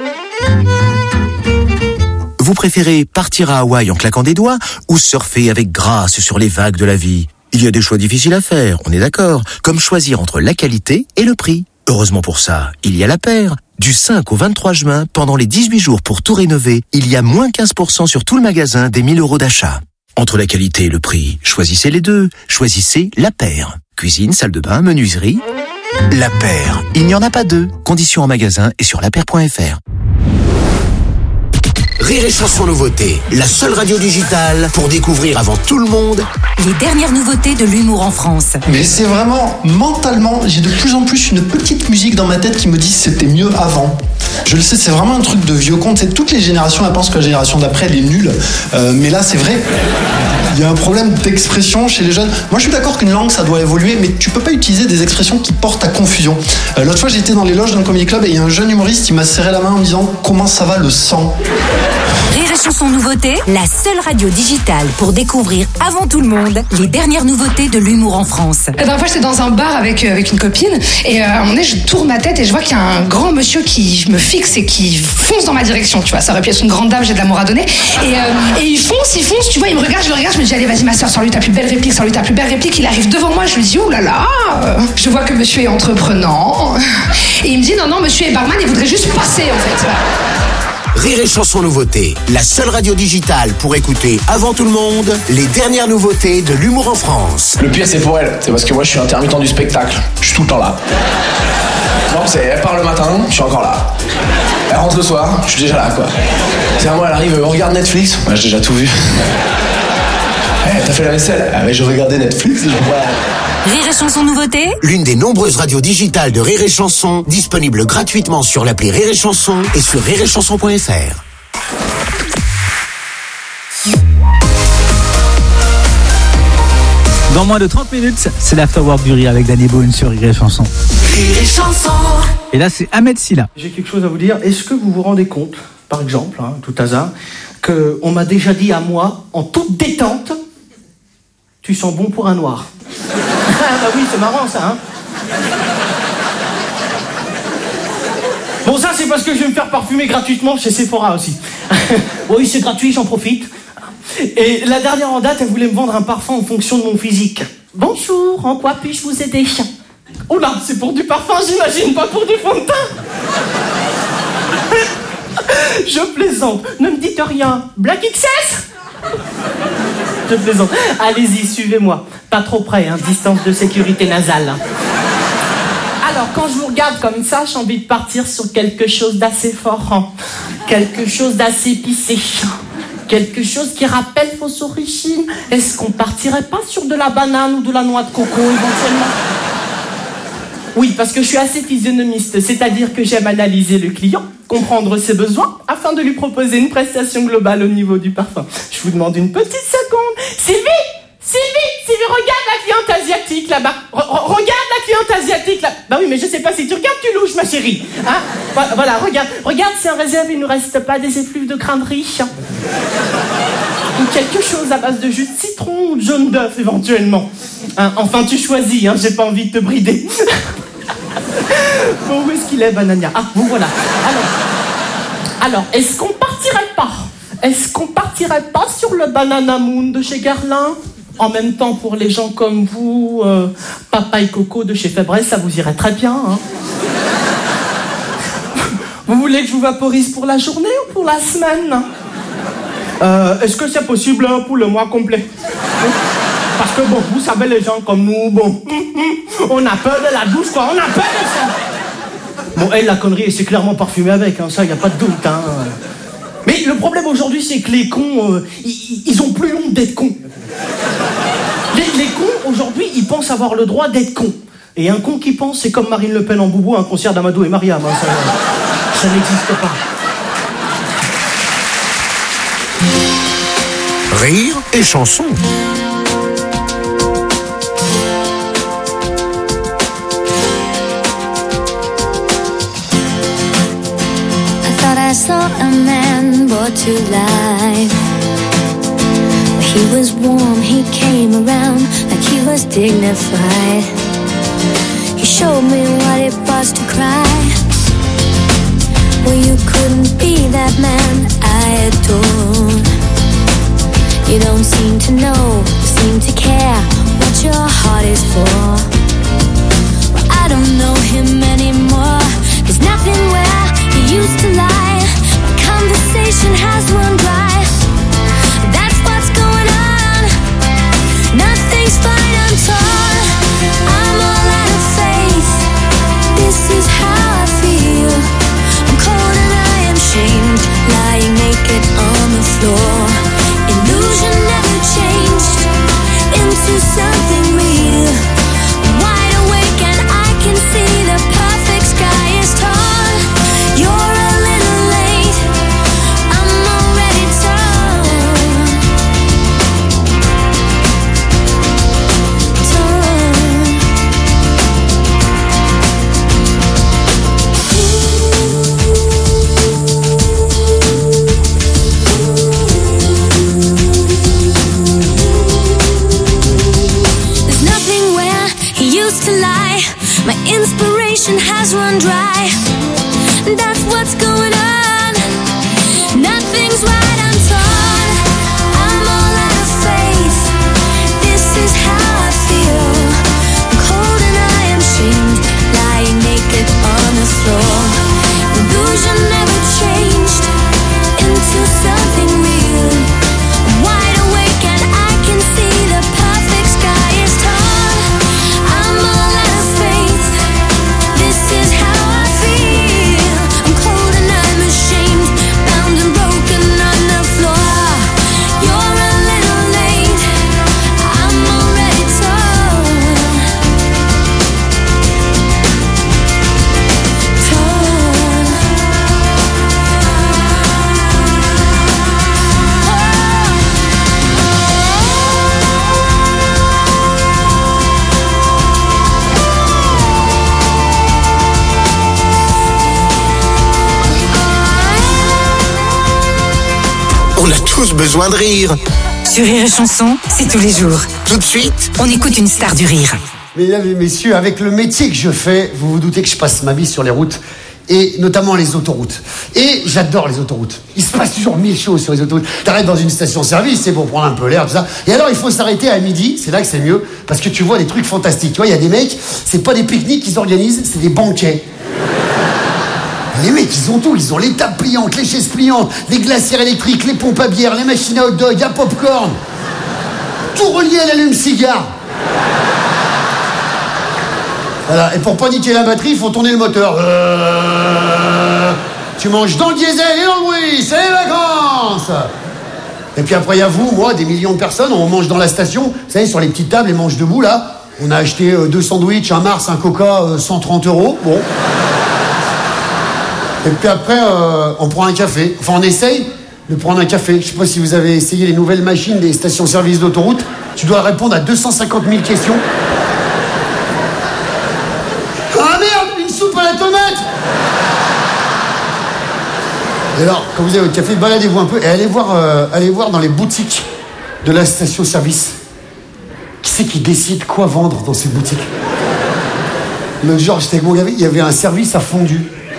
Vous préférez partir à Hawaï en claquant des doigts ou surfer avec grâce sur les vagues de la vie? Il y a des choix difficiles à faire, on est d'accord, comme choisir entre la qualité et le prix. Heureusement pour ça, il y a La Paire. Du 5 au 23 juin, pendant les 18 jours pour tout rénover, il y a moins 15% sur tout le magasin des 1 000 € d'achat. Entre la qualité et le prix, choisissez les deux. Choisissez La Paire. Cuisine, salle de bain, menuiserie. La Paire. Il n'y en a pas deux. Conditions en magasin et sur lapaire.fr. Rire et Chanson Nouveautés, la seule radio digitale pour découvrir avant tout le monde les dernières nouveautés de l'humour en France. Mais c'est vraiment, mentalement, j'ai de plus en plus une petite musique dans ma tête qui me dit c'était mieux avant. Je le sais, c'est vraiment un truc de vieux conte. C'est toutes les générations, elles pensent que la génération d'après, elle est nulle. Mais là, c'est vrai. Il y a un problème d'expression chez les jeunes. Moi, je suis d'accord qu'une langue, ça doit évoluer, mais tu peux pas utiliser des expressions qui portent à confusion. L'autre fois, j'étais dans les loges d'un comedy club et il y a un jeune humoriste qui m'a serré la main en me disant « Comment ça va le sang ?» Rire et Chanson Nouveautés, la seule radio digitale pour découvrir avant tout le monde les dernières nouveautés de l'humour en France. La dernière fois, j'étais dans un bar avec une copine et à un moment donné, je tourne ma tête et je vois qu'il y a un grand monsieur qui me fixe et qui fonce dans ma direction, tu vois. Ça aurait pu être une grande dame, j'ai de l'amour à donner. Et il fonce, tu vois, il me regarde, je le regarde, je me dis allez, vas-y ma soeur, sors-lui ta plus belle réplique, sors-lui ta plus belle réplique. Il arrive devant moi, je lui dis oh là là, je vois que monsieur est entreprenant. Et il me dit non, monsieur est barman, il voudrait juste passer en fait. Rire et Chanson Nouveautés, la seule radio digitale pour écouter avant tout le monde les dernières nouveautés de l'humour en France. Le pire c'est pour elle, c'est parce que moi je suis intermittent du spectacle, je suis tout le temps là. Non, elle part le matin, je suis encore là. Elle rentre le soir, je suis déjà là quoi. C'est à moi, elle arrive, on regarde Netflix, moi j'ai déjà tout vu. Ouais, t'as fait la vaisselle. Ah mais je regardais Netflix et je vois... Rire et Chanson nouveauté, L'une des nombreuses radios digitales de Rire et Chanson, disponible gratuitement sur l'appli Rire et Chanson et sur rireetchanson.fr. Dans moins de 30 minutes, c'est l'Afterwork du rire avec Danny Boone sur Rire et Chanson. Rire et Chanson. Et là, c'est Ahmed Silla. J'ai quelque chose à vous dire. Est-ce que vous vous rendez compte, par exemple, tout hasard, qu'on m'a déjà dit à moi, en toute détente, tu sens bon pour un noir. Ah bah oui, c'est marrant ça, Bon, ça c'est parce que je vais me faire parfumer gratuitement chez Sephora aussi. Oui, c'est gratuit, j'en profite. Et la dernière en date, elle voulait me vendre un parfum en fonction de mon physique. Bonjour, en quoi puis-je vous aider? Oh là, c'est pour du parfum, j'imagine, pas pour du fond de teint. Je plaisante, ne me dites rien. Black XS? Je plaisante. Allez-y, suivez-moi. Pas trop près, distance de sécurité nasale. Alors, quand je vous regarde comme ça, j'ai envie de partir sur quelque chose d'assez fort. Quelque chose d'assez épicé. Quelque chose qui rappelle vos origines. Est-ce qu'on partirait pas sur de la banane ou de la noix de coco éventuellement? Oui, parce que je suis assez physionomiste, c'est-à-dire que j'aime analyser le client, comprendre ses besoins, afin de lui proposer une prestation globale au niveau du parfum. Je vous demande une petite seconde. Sylvie, regarde la cliente asiatique là-bas. Regarde la cliente asiatique là. Bah oui, mais je sais pas si tu regardes, tu louches, ma chérie. Voilà, regarde, si en réserve, il nous reste pas des effluves de crainderie. Ou quelque chose à base de jus de citron ou de jaune d'œuf, éventuellement. Enfin, tu choisis, j'ai pas envie de te brider. Bon, où est-ce qu'il est, Banania? Ah, vous voilà. Alors, est-ce qu'on partirait pas sur le Banana Moon de chez Guerlain? En même temps, pour les gens comme vous, Papaye Coco de chez Febreze, ça vous irait très bien, Vous voulez que je vous vaporise pour la journée ou pour la semaine? Est-ce que c'est possible pour le mois complet? Parce que bon, vous savez, les gens comme nous, on a peur de la douche, quoi, on a peur de ça. Bon, la connerie, c'est clairement parfumé avec, ça, y a pas de doute, Mais le problème aujourd'hui, c'est que les cons, ils ont plus honte d'être cons. Les cons, aujourd'hui, ils pensent avoir le droit d'être cons. Et un con qui pense, c'est comme Marine Le Pen en boubou à un concert d'Amadou et Mariam, ça n'existe pas. Rire et Chanson. I saw a man brought to life. He was warm, he came around like he was dignified. He showed me what it was to cry. Well, you couldn't be that man I adore. You don't seem to know, seem to care what your heart is for. Well, I don't know him anymore. There's nothing where he used to lie. My conversation has run dry. That's what's going on. Nothing's fine, I'm torn. I'm all out of faith. This is how I feel. I'm cold and I am shamed, lying On a tous besoin de rire. Sur Rire et Chanson, c'est tous les jours. Tout de suite, on écoute une star du rire. Mesdames et messieurs, avec le métier que je fais, vous vous doutez que je passe ma vie sur les routes, et notamment les autoroutes. Et j'adore les autoroutes. Il se passe toujours 1000 choses sur les autoroutes. T'arrêtes dans une station-service, c'est pour prendre un peu l'air, tout ça. Et alors, il faut s'arrêter à midi, c'est là que c'est mieux, parce que tu vois des trucs fantastiques. Tu vois, il y a des mecs, c'est pas des pique-niques qu'ils organisent, c'est des banquets. Les mecs, ils ont tout. Ils ont les tables pliantes, les chaises pliantes, les glacières électriques, les pompes à bière, les machines à hot dog, à popcorn. Tout relié à l'allume-cigare. Voilà, et pour pas niquer la batterie, il faut tourner le moteur. Tu manges dans le diesel et dans le bruit, c'est les vacances. Et puis après, il y a vous, moi, des millions de personnes, on mange dans la station, vous savez, sur les petites tables, les manches debout, là. On a acheté 2 sandwichs, un Mars, un Coca, 130 €. Bon. Et puis après, on prend un café. Enfin, on essaye de prendre un café. Je sais pas si vous avez essayé les nouvelles machines des stations-service d'autoroute. Tu dois répondre à 250 000 questions. Ah merde, une soupe à la tomate! Et alors, quand vous avez votre café, baladez-vous un peu et allez voir dans les boutiques de la station-service. Qui c'est qui décide quoi vendre dans ces boutiques? L'autre jour, j'étais avec mon gamin, il y avait un service à fondue.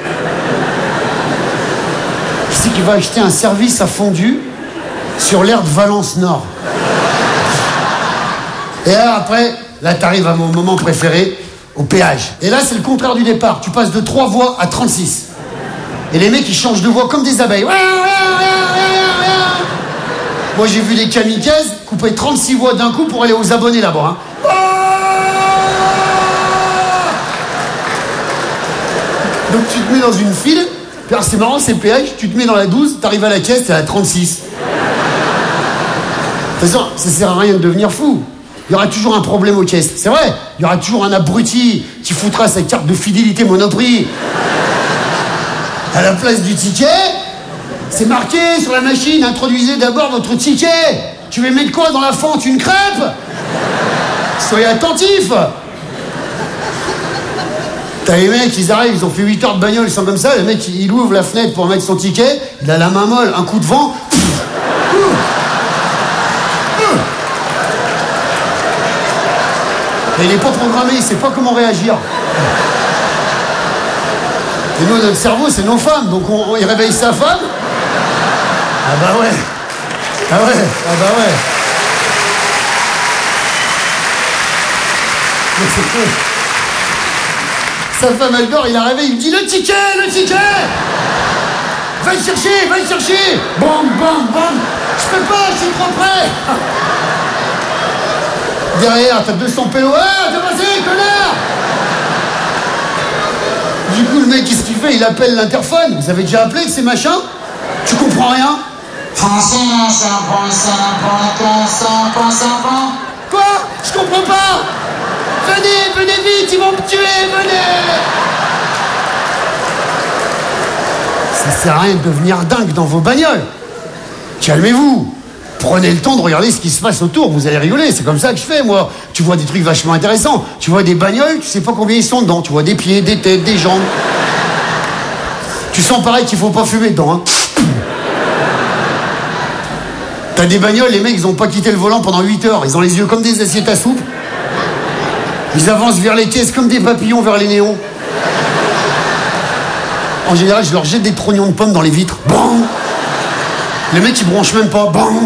Qui c'est qui va acheter un service à fondue sur l'aire de Valence Nord? Et alors après, là t'arrives à mon moment préféré, au péage. Et là c'est le contraire du départ, tu passes de 3 voies à 36. Et les mecs ils changent de voie comme des abeilles. Moi j'ai vu des kamikazes couper 36 voies d'un coup pour aller aux abonnés là-bas. Hein. Donc tu te mets dans une file. Puis alors c'est marrant, c'est le péage, tu te mets dans la 12, t'arrives à la caisse, t'es à la 36. De toute façon, ça sert à rien de devenir fou. Il y aura toujours un problème aux caisses, c'est vrai. Il y aura toujours un abruti qui foutra sa carte de fidélité Monoprix. À la place du ticket, c'est marqué sur la machine, introduisez d'abord votre ticket. Tu veux mettre quoi dans la fente? Une crêpe? Soyez attentifs. T'as les mecs, ils arrivent, ils ont fait 8 heures de bagnole, ils sont comme ça, le mec, il ouvre la fenêtre pour mettre son ticket, il a la main molle, un coup de vent. Et il n'est pas programmé, il sait pas comment réagir. Et nous, notre cerveau, c'est nos femmes, donc il réveille sa femme. Ah bah ouais. Ah ouais, ah bah ouais. Mais c'est cool. Sa femme, elle dort, il la réveille, il me dit le ticket! Va le chercher! Bam, bam, bam! Je peux pas, je suis trop près! Derrière, t'as 200 pélos. Ah, t'as passé, connard! Du coup, le mec, qu'est-ce qu'il fait? Il appelle l'interphone. Vous avez déjà appelé ces machins? Tu comprends rien? Quoi? Je comprends pas! Venez vite, ils vont me tuer, venez! Ça sert à rien de devenir dingue dans vos bagnoles. Calmez-vous. Prenez le temps de regarder ce qui se passe autour, vous allez rigoler, c'est comme ça que je fais, moi. Tu vois des trucs vachement intéressants. Tu vois des bagnoles, tu sais pas combien ils sont dedans. Tu vois des pieds, des têtes, des jambes. Tu sens pareil qu'il faut pas fumer dedans, hein. T'as des bagnoles, les mecs, ils ont pas quitté le volant pendant 8 heures. Ils ont les yeux comme des assiettes à soupe. Ils avancent vers les caisses comme des papillons vers les néons. En général, je leur jette des trognons de pommes dans les vitres. Bang! Les mecs, ils branchent même pas. Bang!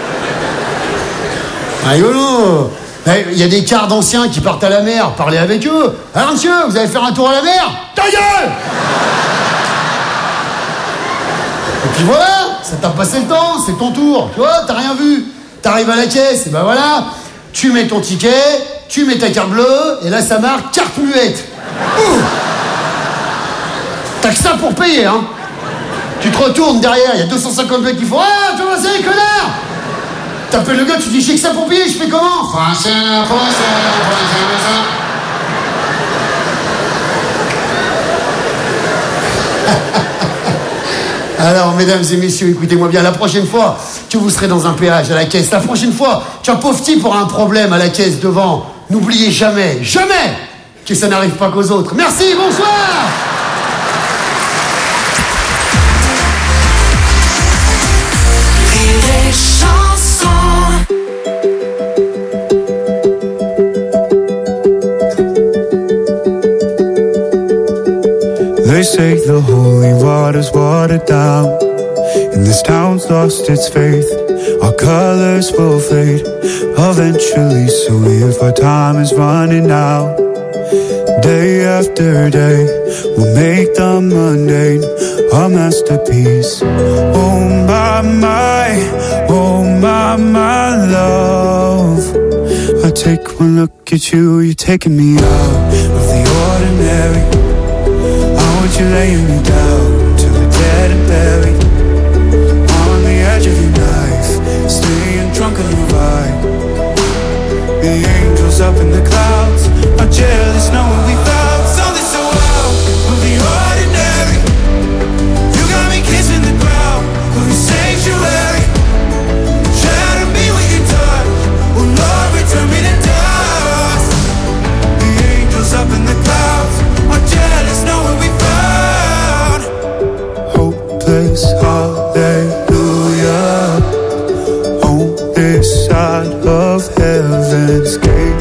Rigolo! Il y a des quarts d'anciens qui partent à la mer. Parlez avec eux. Alors, monsieur, vous allez faire un tour à la mer? Ta gueule! Et puis voilà, ça t'a passé le temps, c'est ton tour. Tu vois, t'as rien vu. T'arrives à la caisse, et ben voilà, tu mets ton ticket, tu mets ta carte bleue, et là ça marque carte muette. T'as que ça pour payer, hein. Tu te retournes derrière, il y a 250 mecs qui font ah, tu vois, c'est connard! T'appelles le gars, tu dis j'ai que ça pour payer, je fais comment? Alors, mesdames et messieurs, écoutez-moi bien, la prochaine fois que vous serez dans un péage à la caisse, la prochaine fois qu'un pauvre type aura un problème à la caisse devant, n'oubliez jamais, jamais que ça n'arrive pas qu'aux autres. Merci, bonsoir! Rire say the holy water's watered down, and this town's lost its faith. Our colors will fade eventually, so if our time is running out, day after day, we'll make the mundane a masterpiece. Oh my love, I take one look at you, you're taking me out of the ordinary. I want you laying me down till we're dead and buried, on the edge of your knife, staying drunk on your vibe. The angels up in the clouds are jealous knowing we found something so out of the ordinary. You got me kissing the ground of your sanctuary. Shadow me with your touch, oh Lord, return me to dust. The angels up in the clouds are jealous knowing we found hopeless hallelujah on this side of heaven's gate.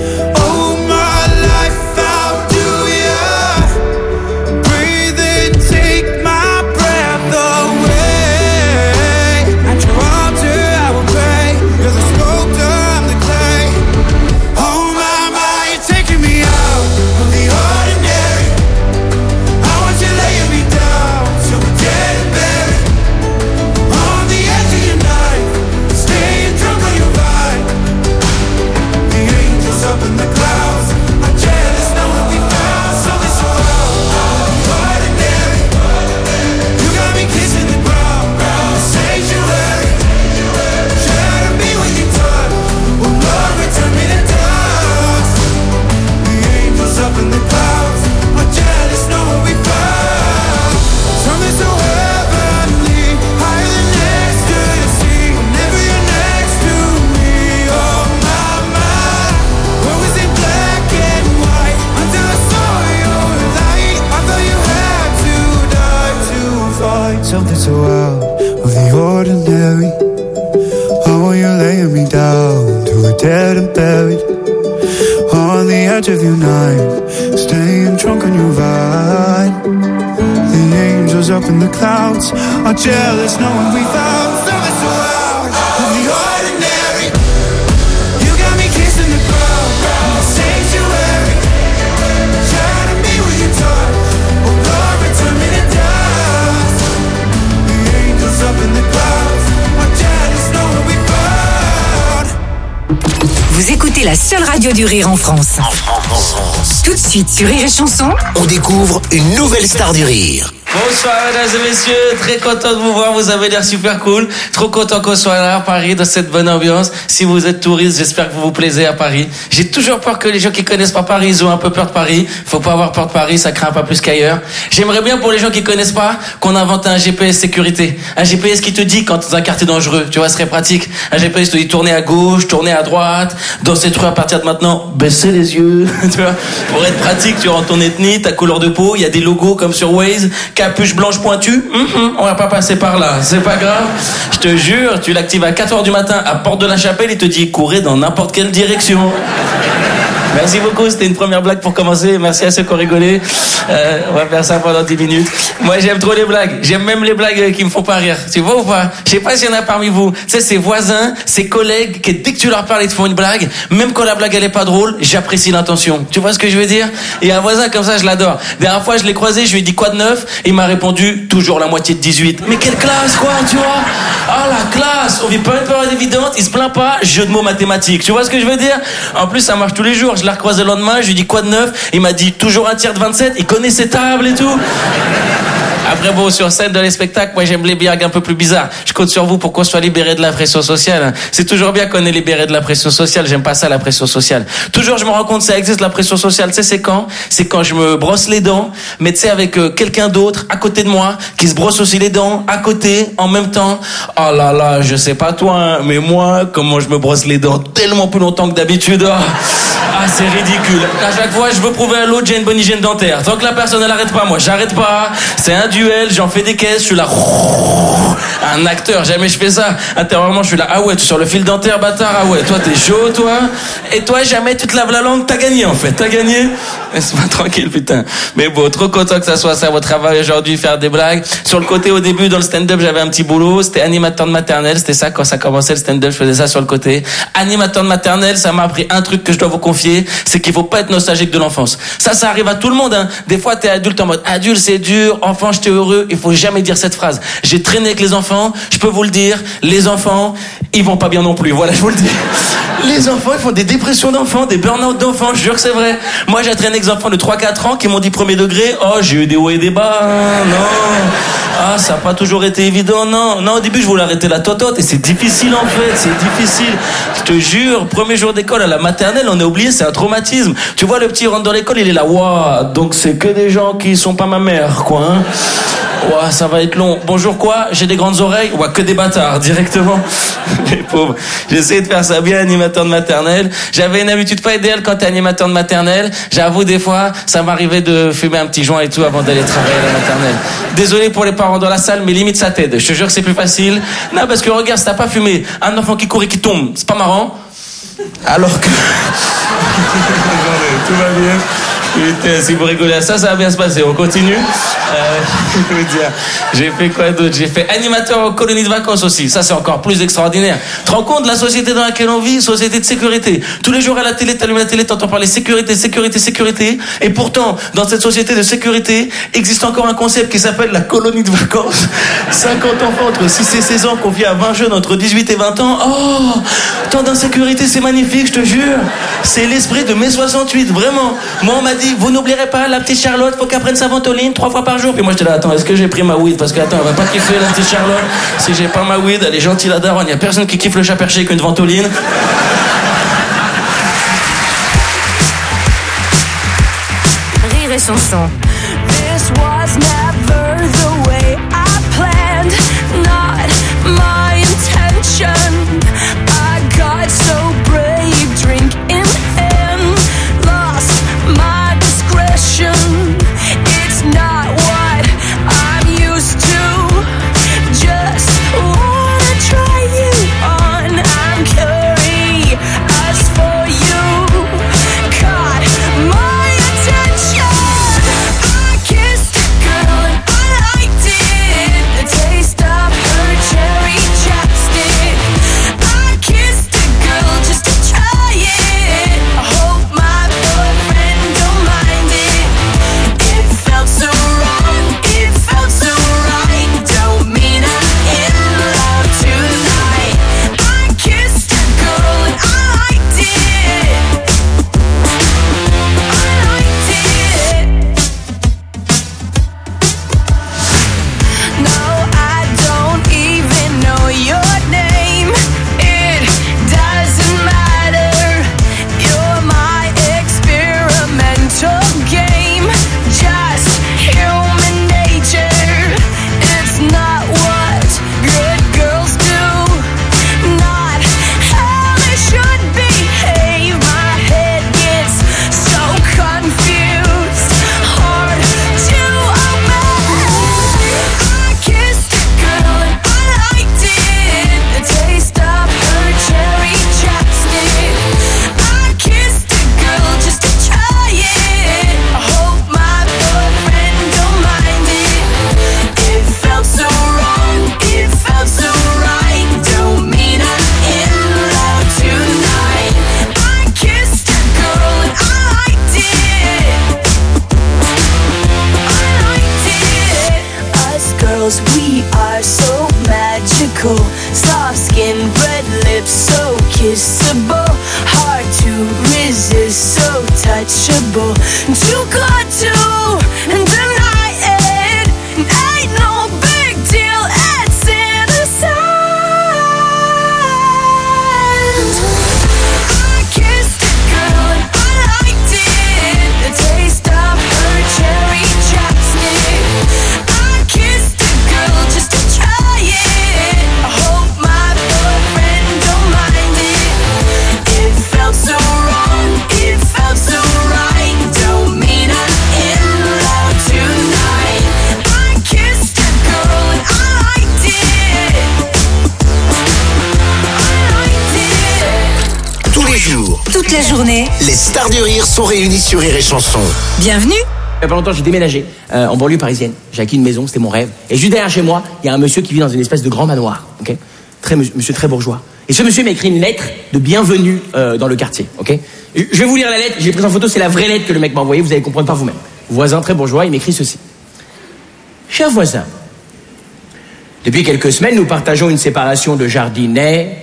Something so out of the ordinary. Oh, you're laying me down till we're dead and buried, on the edge of your knife, staying drunk on your vibe. The angels up in the clouds are jealous knowing we found something so out of the ordinary. You got me kissing the ground, sanctuary. Shadow me with your touch, oh Lord, return me to dust. The angels up in the clouds are jealous knowing we found. Vous écoutez la seule radio du rire en France. Tout de suite sur Rire et Chanson, on découvre une nouvelle star du rire. Bonsoir mesdames et messieurs, très content de vous voir, vous avez l'air super cool, trop content qu'on soit là à Paris dans cette bonne ambiance. Si vous êtes touriste, j'espère que vous vous plaisez à Paris. J'ai toujours peur que les gens qui connaissent pas Paris, ils ont un peu peur de Paris. Faut pas avoir peur de Paris, ça craint pas plus qu'ailleurs. J'aimerais bien pour les gens qui connaissent pas qu'on invente un GPS sécurité. Un GPS qui te dit quand t'es dans un quartier dangereux, tu vois, ce serait pratique. Un GPS te dit tournez à gauche, tournez à droite, dans cette rue à partir de maintenant, baissez les yeux, tu vois, pour être pratique, tu rentres ton ethnie, ta couleur de peau, il y a des logos comme sur Waze, capuche blanche pointue, on va pas passer par là, c'est pas grave. Je te jure, tu l'actives à 4h du matin à Porte de la Chapelle, il te dit courez dans n'importe quelle direction. Merci beaucoup, c'était une première blague pour commencer. Merci à ceux qui ont rigolé. On va faire ça pendant 10 minutes. Moi, j'aime trop les blagues. J'aime même les blagues qui me font pas rire. Tu vois ou pas? Je sais pas s'il y en a parmi vous. Tu sais, ces voisins, ces collègues, que dès que tu leur parles, ils te font une blague. Même quand la blague, elle est pas drôle, j'apprécie l'intention. Tu vois ce que je veux dire? Il y a un voisin comme ça, je l'adore. Dernière fois, je l'ai croisé, je lui ai dit quoi de neuf? Il m'a répondu, toujours la moitié de 18. Mais quelle classe, quoi, tu vois? Ah, la classe! On vit pas une période évidente, il se plaint pas, jeu de mots mathématiques. Tu vois ce que je veux dire? En plus, ça marche tous les jours. Je l'ai recroisé le lendemain, je lui ai dit quoi de neuf? Il m'a dit toujours un tiers de 27, il connaît ses tables et tout. Après bon, sur scène dans les spectacles, moi j'aime les blagues un peu plus bizarres. Je compte sur vous pour qu'on soit libéré de la pression sociale. C'est toujours bien qu'on est libéré de la pression sociale. J'aime pas ça, la pression sociale. Toujours je me rends compte ça existe la pression sociale. Tu sais c'est quand? C'est quand je me brosse les dents, mais tu sais avec quelqu'un d'autre à côté de moi qui se brosse aussi les dents à côté en même temps. Oh là là, je sais pas toi, hein, mais moi comment je me brosse les dents tellement plus longtemps que d'habitude. Ah c'est ridicule. À chaque fois, je veux prouver à l'autre, j'ai une bonne hygiène dentaire. Tant que la personne, elle arrête pas, moi, j'arrête pas. C'est un duel, j'en fais des caisses, je suis là. Un acteur, jamais je fais ça. Intérieurement, je suis là. Ah ouais, tu sur le fil dentaire, bâtard. Ah ouais, toi, t'es chaud, toi. Et toi, jamais tu te laves la langue, t'as gagné, en fait. T'as gagné. Laisse-moi tranquille, putain. Mais bon, trop content que ça soit ça, votre travail aujourd'hui, faire des blagues. Sur le côté, au début, dans le stand-up, j'avais un petit boulot. C'était animateur de maternelle. C'était ça, quand ça commençait le stand-up, je faisais ça sur le côté. Animateur de maternelle, ça m'a appris un truc que je dois vous confier, c'est qu'il faut pas être nostalgique de l'enfance. Ça arrive à tout le monde, hein. Des fois, t'es adulte en mode adulte, c'est dur, enfant, j'étais heureux. Il faut jamais dire cette phrase. J'ai traîné avec les enfants, je peux vous le dire, les enfants, ils vont pas bien non plus. Voilà, je vous le dis. Les enfants, ils font des dépressions d'enfants, des burn-out d'enfants, je jure que c'est vrai. Moi, j'ai traîné avec des enfants de 3-4 ans qui m'ont dit premier degré, oh, j'ai eu des hauts et des bas, hein, non. Ah, ça a pas toujours été évident, non. Non, au début, je voulais arrêter la totote et c'est difficile en fait, c'est difficile. Je te jure, premier jour d'école à la maternelle, on est oublié, c'est un traumatisme. Tu vois, le petit rentre dans l'école, il est là, waouh, donc c'est que des gens qui sont pas ma mère, quoi, hein. Ouah, ça va être long. Bonjour quoi, j'ai des grandes oreilles. Ouah, que des bâtards, directement. Les pauvres. J'essayais de faire ça bien, animateur de maternelle. J'avais une habitude pas idéale quand t'es animateur de maternelle. J'avoue, des fois, ça m'arrivait de fumer un petit joint et tout avant d'aller travailler à la maternelle. Désolé pour les parents dans la salle, mais limite ça t'aide. Je te jure que c'est plus facile. Non, parce que regarde, si t'as pas fumé, un enfant qui court et qui tombe, c'est pas marrant. Alors que... Tout va bien. Putain, si vous rigolez à ça, ça va bien se passer. On continue. Je vais vous dire, j'ai fait quoi d'autre? J'ai fait animateur en colonie de vacances aussi. Ça, c'est encore plus extraordinaire. Tu te rends compte de la société dans laquelle on vit? Société de sécurité. Tous les jours à la télé, t'allumes la télé, t'entends parler sécurité, sécurité, sécurité. Et pourtant, dans cette société de sécurité, existe encore un concept qui s'appelle la colonie de vacances. 50 enfants entre 6 et 16 ans confiés à 20 jeunes entre 18 et 20 ans. Oh, tant d'insécurité, c'est magnifique, je te jure. C'est l'esprit de mai 68, vraiment. Moi, on m'a dit, vous n'oublierez pas la petite Charlotte, faut qu'elle prenne sa ventoline 3 fois par jour. Puis moi, j'étais là, attends, est-ce que j'ai pris ma weed? Parce que, attends, elle va pas kiffer la petite Charlotte. Si j'ai pas ma weed, elle est gentille, la daronne. Y a personne qui kiffe le chat perché avec une ventoline. Rire et chanson. This was never the way I planned, not my intention. I got so brave, drink in hand, lost my discretion. It's not what I'm used to. Just wanna try you on. I'm curious for you. Caught my attention. I kissed a girl and I liked it. The taste of her cherry chapstick. I kissed a girl just to try it. I hope my boyfriend don't mind it. It felt so wrong, it felt so right. Don't mean I'm in love tonight. I kissed a girl and I liked it. I liked it. No, I don't even know your name. It doesn't matter. You're my experimental game. Just human nature. It's not what good girls do. Not how they should behave. My head gets so confused. Hard to obey. I kissed a girl and I liked it. The taste of her cherry chapstick. I kissed a girl just to try it. I hope my boyfriend don't mind it. It felt so wrong, it felt so right. Don't mean I'm in love tonight. I kissed a girl and I liked it. I liked it. Us girls, we are so magical. Soft skin, red lips, so kissable. Hard to resist, so touchable. Too good to deny it. Ain't no big deal, it's innocent. I kissed a girl and I liked it. The taste of her cherry chapstick. I kissed a girl just to try it. I hope my boyfriend don't mind it. It felt so wrong, it felt toute la journée. Les stars du rire sont réunies sur Rire et Chanson. Bienvenue. Il y a pas longtemps, j'ai déménagé en banlieue parisienne. J'ai acquis une maison, c'était mon rêve. Et juste derrière chez moi, il y a un monsieur qui vit dans une espèce de grand manoir, ok, monsieur très bourgeois. Et ce monsieur m'a écrit une lettre de bienvenue dans le quartier, ok. Je vais vous lire la lettre, j'ai pris en photo, c'est la vraie lettre que le mec m'a envoyée, vous allez comprendre par vous-même. Voisin très bourgeois, il m'écrit ceci. Cher voisin, depuis quelques semaines, nous partageons une séparation de jardinet.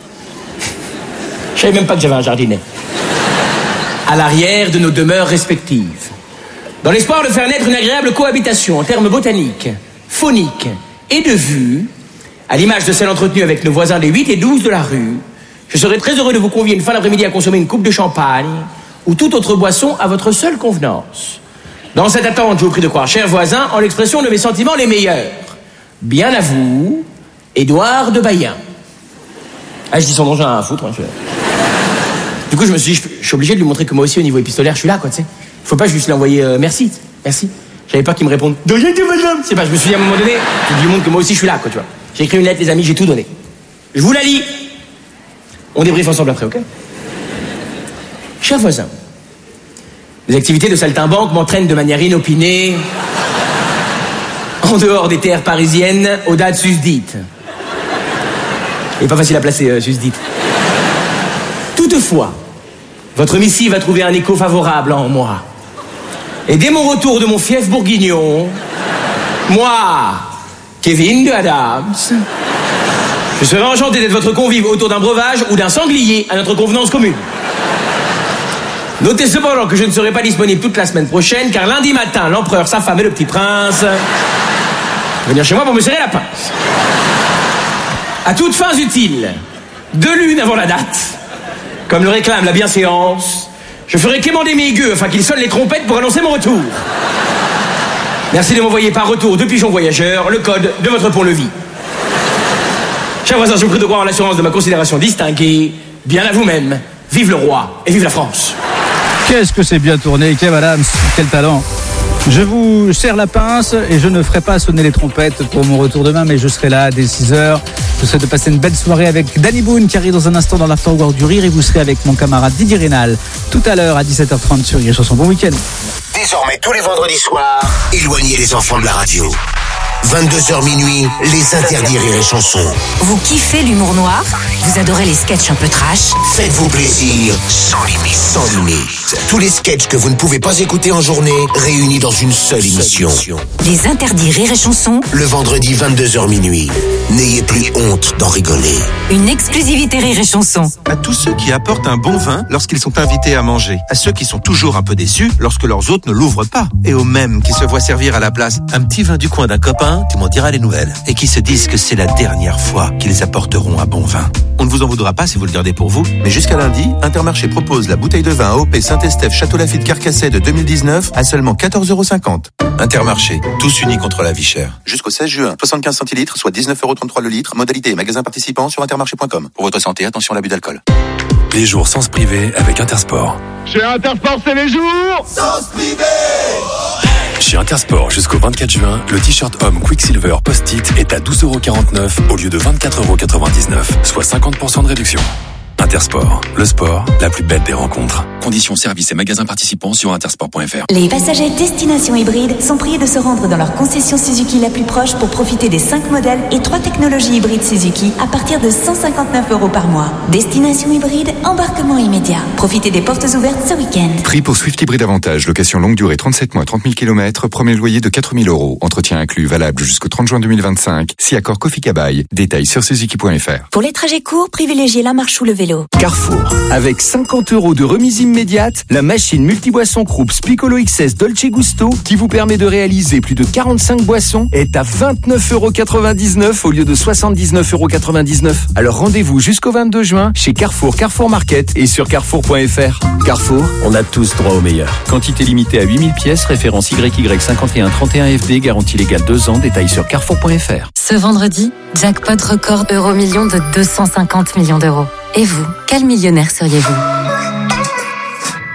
Je savais même pas que j'avais un jardinet. À l'arrière de nos demeures respectives. Dans l'espoir de faire naître une agréable cohabitation en termes botaniques, phoniques et de vue, à l'image de celle entretenue avec nos voisins des 8 et 12 de la rue, je serais très heureux de vous convier une fin d'après-midi à consommer une coupe de champagne ou toute autre boisson à votre seule convenance. Dans cette attente, je vous prie de croire, chers voisins, en l'expression de mes sentiments les meilleurs. Bien à vous, Édouard de Bayen. Ah, je dis son nom, j'en ai à foutre. Du coup, je me suis dit, je suis obligé de lui montrer que moi aussi, au niveau épistolaire, je suis là, quoi, tu sais. Faut pas juste lui envoyer merci. J'avais peur qu'il me réponde de rien, madame. C'est pas, je me suis dit à un moment donné, je lui montre que moi aussi, je suis là, quoi, tu vois. J'ai écrit une lettre, les amis, j'ai tout donné. Je vous la lis. On débriefe ensemble après, ok? Chers voisins, les activités de saltimbanque m'entraînent de manière inopinée en dehors des terres parisiennes aux dates susdites. Il n'est pas facile à placer, susdite. Toutefois, votre missive a trouvé un écho favorable en moi. Et dès mon retour de mon fief bourguignon, moi, Kevin de Adams, je serai enchanté d'être votre convive autour d'un breuvage ou d'un sanglier à notre convenance commune. Notez cependant que je ne serai pas disponible toute la semaine prochaine, car lundi matin, l'empereur, sa femme et le petit prince vont venir chez moi pour me serrer la pince. À toutes fins utiles, 2 lunes avant la date, comme le réclame la bienséance, je ferai quémander mes gueux afin qu'ils sonnent les trompettes pour annoncer mon retour. Merci de m'envoyer par retour de pigeon voyageur le code de votre pont-levis. Chers voisins, je vous prie de croire en l'assurance de ma considération distinguée. Bien à vous-même. Vive le roi et vive la France. Qu'est-ce que c'est bien tourné, Kev Adams, quel talent. Je vous serre la pince et je ne ferai pas sonner les trompettes pour mon retour demain, mais je serai là dès 6h. Je vous souhaite de passer une belle soirée avec Danny Boone qui arrive dans un instant dans l'Afterworld du Rire, et vous serez avec mon camarade Didier Rénal tout à l'heure à 17h30 sur Rire et Chanson. Bon week-end. Désormais, tous les vendredis soirs, éloignez les enfants de la radio. 22h minuit, les interdits Rire et Chanson. Vous kiffez l'humour noir? Vous adorez les sketchs un peu trash? Faites-vous plaisir, sans limite, sans limite. Tous les sketchs que vous ne pouvez pas écouter en journée, réunis dans une seule émission. Les interdits Rire et Chanson. Le vendredi 22h minuit. N'ayez plus honte d'en rigoler. Une exclusivité Rire et Chanson. À tous ceux qui apportent un bon vin lorsqu'ils sont invités à manger. À ceux qui sont toujours un peu déçus lorsque leurs hôtes ne l'ouvrent pas. Et aux mêmes qui se voient servir à la place un petit vin du coin d'un copain, tu m'en diras les nouvelles. Et qui se disent que c'est la dernière fois qu'ils apporteront un bon vin. On ne vous en voudra pas si vous le gardez pour vous, mais jusqu'à lundi, Intermarché propose la bouteille de vin AOP Saint-Estèphe Château Lafite Carcassais de 2019 à seulement 14,50 €. Intermarché, tous unis contre la vie chère. Jusqu'au 16 juin, 75 centilitres, soit 19,33 € le litre. Modalité et magasin participant sur intermarché.com. Pour votre santé, attention à l'abus d'alcool. Les jours sans se priver avec Intersport. Chez Intersport, c'est les jours sans se priver. Chez Intersport, jusqu'au 24 juin, le t-shirt homme Quicksilver Post-it est à 12,49 € au lieu de 24,99 €, soit 50% de réduction. Intersport, le sport, la plus belle des rencontres. Conditions, services et magasins participants sur intersport.fr. Les passagers destination hybride sont priés de se rendre dans leur concession Suzuki la plus proche pour profiter des 5 modèles et 3 technologies hybrides Suzuki à partir de 159 € par mois. Destination hybride, embarquement immédiat. Profitez des portes ouvertes ce week-end. Prix pour Swift Hybride Avantage, location longue durée 37 mois, 30 000 km, premier loyer de 4 000 €. Entretien inclus, valable jusqu'au 30 juin 2025. Si accord Kofi Kabaï, détails sur suzuki.fr. Pour les trajets courts, privilégiez la marche ou le vélo. Carrefour. Avec 50 € de remise immédiate, la machine multiboisson Krups Piccolo XS Dolce Gusto, qui vous permet de réaliser plus de 45 boissons, est à 29,99 € au lieu de 79,99 €. Alors rendez-vous jusqu'au 22 juin chez Carrefour, Carrefour Market et sur carrefour.fr. Carrefour, on a tous droit au meilleur. Quantité limitée à 8000 pièces, référence YY5131FD, garantie légale 2 ans, détails sur carrefour.fr. Ce vendredi, jackpot record euro-million de 250 millions d'euros. Et vous, quel millionnaire seriez-vous ?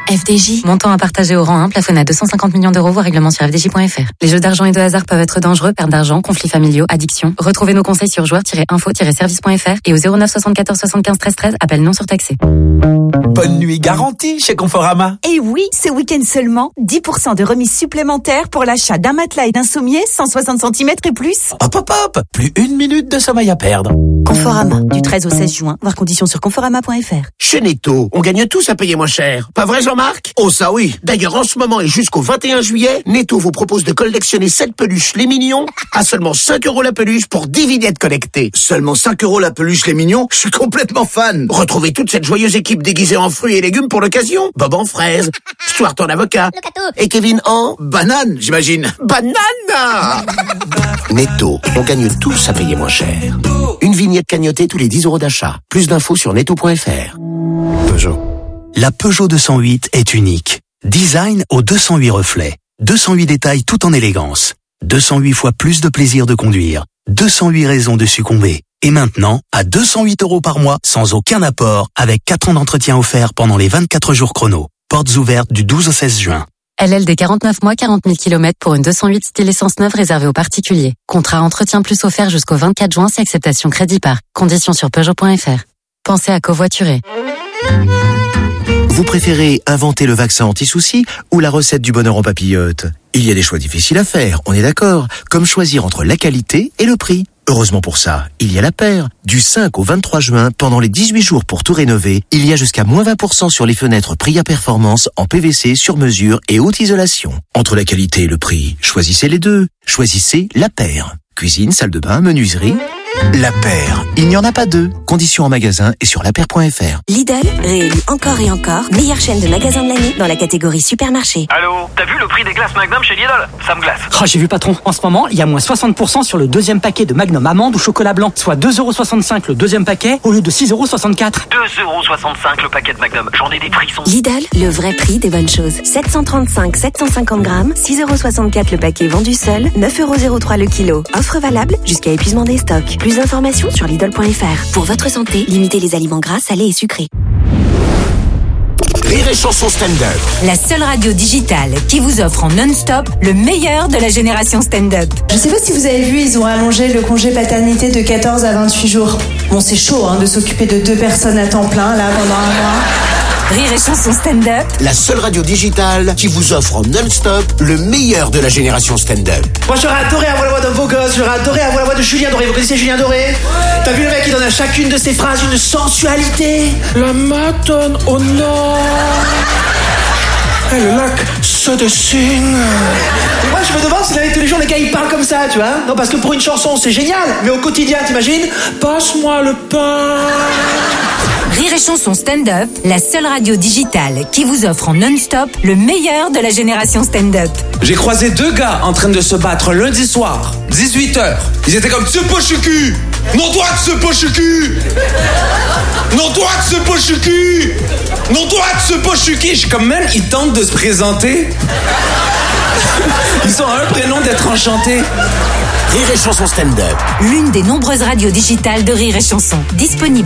FDJ. Montant à partager au rang 1, plafonné à 250 millions d'euros, voire règlement sur FDJ.fr. Les jeux d'argent et de hasard peuvent être dangereux, perte d'argent, conflits familiaux, addiction. Retrouvez nos conseils sur joueurs-info-service.fr et au 09 74 75 13 13, appel non surtaxé. Bonne nuit garantie chez Conforama. Et oui, ce week-end seulement, 10% de remise supplémentaire pour l'achat d'un matelas et d'un sommier 160 cm et plus. Hop, plus une minute de sommeil à perdre. Conforama, du 13 au 16 juin, voir conditions sur conforama.fr. Chez Netto, on gagne tous à payer moins cher. Pas vrai Jean-Marc? Oh ça oui. D'ailleurs en ce moment et jusqu'au 21 juillet, Netto vous propose de collectionner 7 peluches les mignons à seulement 5 € la peluche pour 10 vignettes collectées. Seulement 5 € la peluche les mignons? Je suis complètement fan. Retrouvez toute cette joyeuse équipe déguisée en fruits et légumes pour l'occasion. Bob en fraise, Stuart en avocat et Kevin en... banane, j'imagine. Banane. Netto, on gagne tous à payer moins cher. Une vignette cagnotée tous les 10 € d'achat. Plus d'infos sur netto.fr. Peugeot. La Peugeot 208 est unique. Design aux 208 reflets. 208 détails tout en élégance. 208 fois plus de plaisir de conduire. 208 raisons de succomber. Et maintenant, à 208 € par mois, sans aucun apport, avec 4 ans d'entretien offert pendant les 24 jours chrono. Portes ouvertes du 12 au 16 juin. LLD 49 mois, 40 000 km pour une 208 style essence neuve réservée aux particuliers. Contrat entretien plus offert jusqu'au 24 juin si acceptation crédit par. Conditions sur Peugeot.fr. Pensez à covoiturer. Vous préférez inventer le vaccin anti-soucis ou la recette du bonheur en papillote? Il y a des choix difficiles à faire, on est d'accord, comme choisir entre la qualité et le prix. Heureusement pour ça, il y a la paire. Du 5 au 23 juin, pendant les 18 jours pour tout rénover, il y a jusqu'à moins 20% sur les fenêtres Pria Performance en PVC sur mesure et haute isolation. Entre la qualité et le prix, choisissez les deux. Choisissez la paire. Cuisine, salle de bain, menuiserie. La paire. Il n'y en a pas deux. Conditions en magasin et sur lapaire.fr. Lidl, réélu encore et encore, meilleure chaîne de magasins de l'année dans la catégorie supermarché. Allô, t'as vu le prix des glaces Magnum chez Lidl? Ça me glace. Oh, j'ai vu patron. En ce moment, il y a moins 60% sur le deuxième paquet de Magnum amande ou chocolat blanc, soit 2,65 € le deuxième paquet au lieu de 6,64 €. 2,65 € le paquet de Magnum. J'en ai des frissons. Lidl, le vrai prix des bonnes choses. 735-750 grammes, 6,64 € le paquet vendu seul, 9,03 € le kilo. Offre valable jusqu'à épuisement des stocks. Plus d'informations sur Lidl.fr. Pour votre santé, limitez les aliments gras, salés et sucrés. Rire et chanson stand-up. La seule radio digitale qui vous offre en non-stop le meilleur de la génération stand-up. Je sais pas si vous avez vu, ils ont allongé le congé paternité de 14 à 28 jours. Bon, c'est chaud de s'occuper de 2 personnes à temps plein, là, pendant un mois. Rire et chanson stand-up. La seule radio digitale qui vous offre en non-stop le meilleur de la génération stand-up. Moi j'aurais adoré avoir la voix d'un beau gosse, j'aurais adoré avoir la voix de Julien Doré. Vous connaissez Julien Doré? T'as vu le mec qui donne à chacune de ses phrases une sensualité? La matone, oh non. Et le lac se dessine. Et moi je me demande si dans la vie de tous les jours les gars ils parlent comme ça, tu vois. Non, parce que pour une chanson c'est génial, mais au quotidien t'imagines? Passe-moi le pain. Rire et chanson stand-up, la seule radio digitale qui vous offre en non-stop le meilleur de la génération stand-up. J'ai croisé 2 gars en train de se battre lundi soir, 18h. Ils étaient comme ce poche cul. Non toi ce poche cul. Non toi ce poche cul. Non toi ce poche cul. Je suis comme même ils tentent de se présenter. Ils ont un prénom d'être enchantés. Rire et chanson stand-up. L'une des nombreuses radios digitales de Rire et chanson, disponible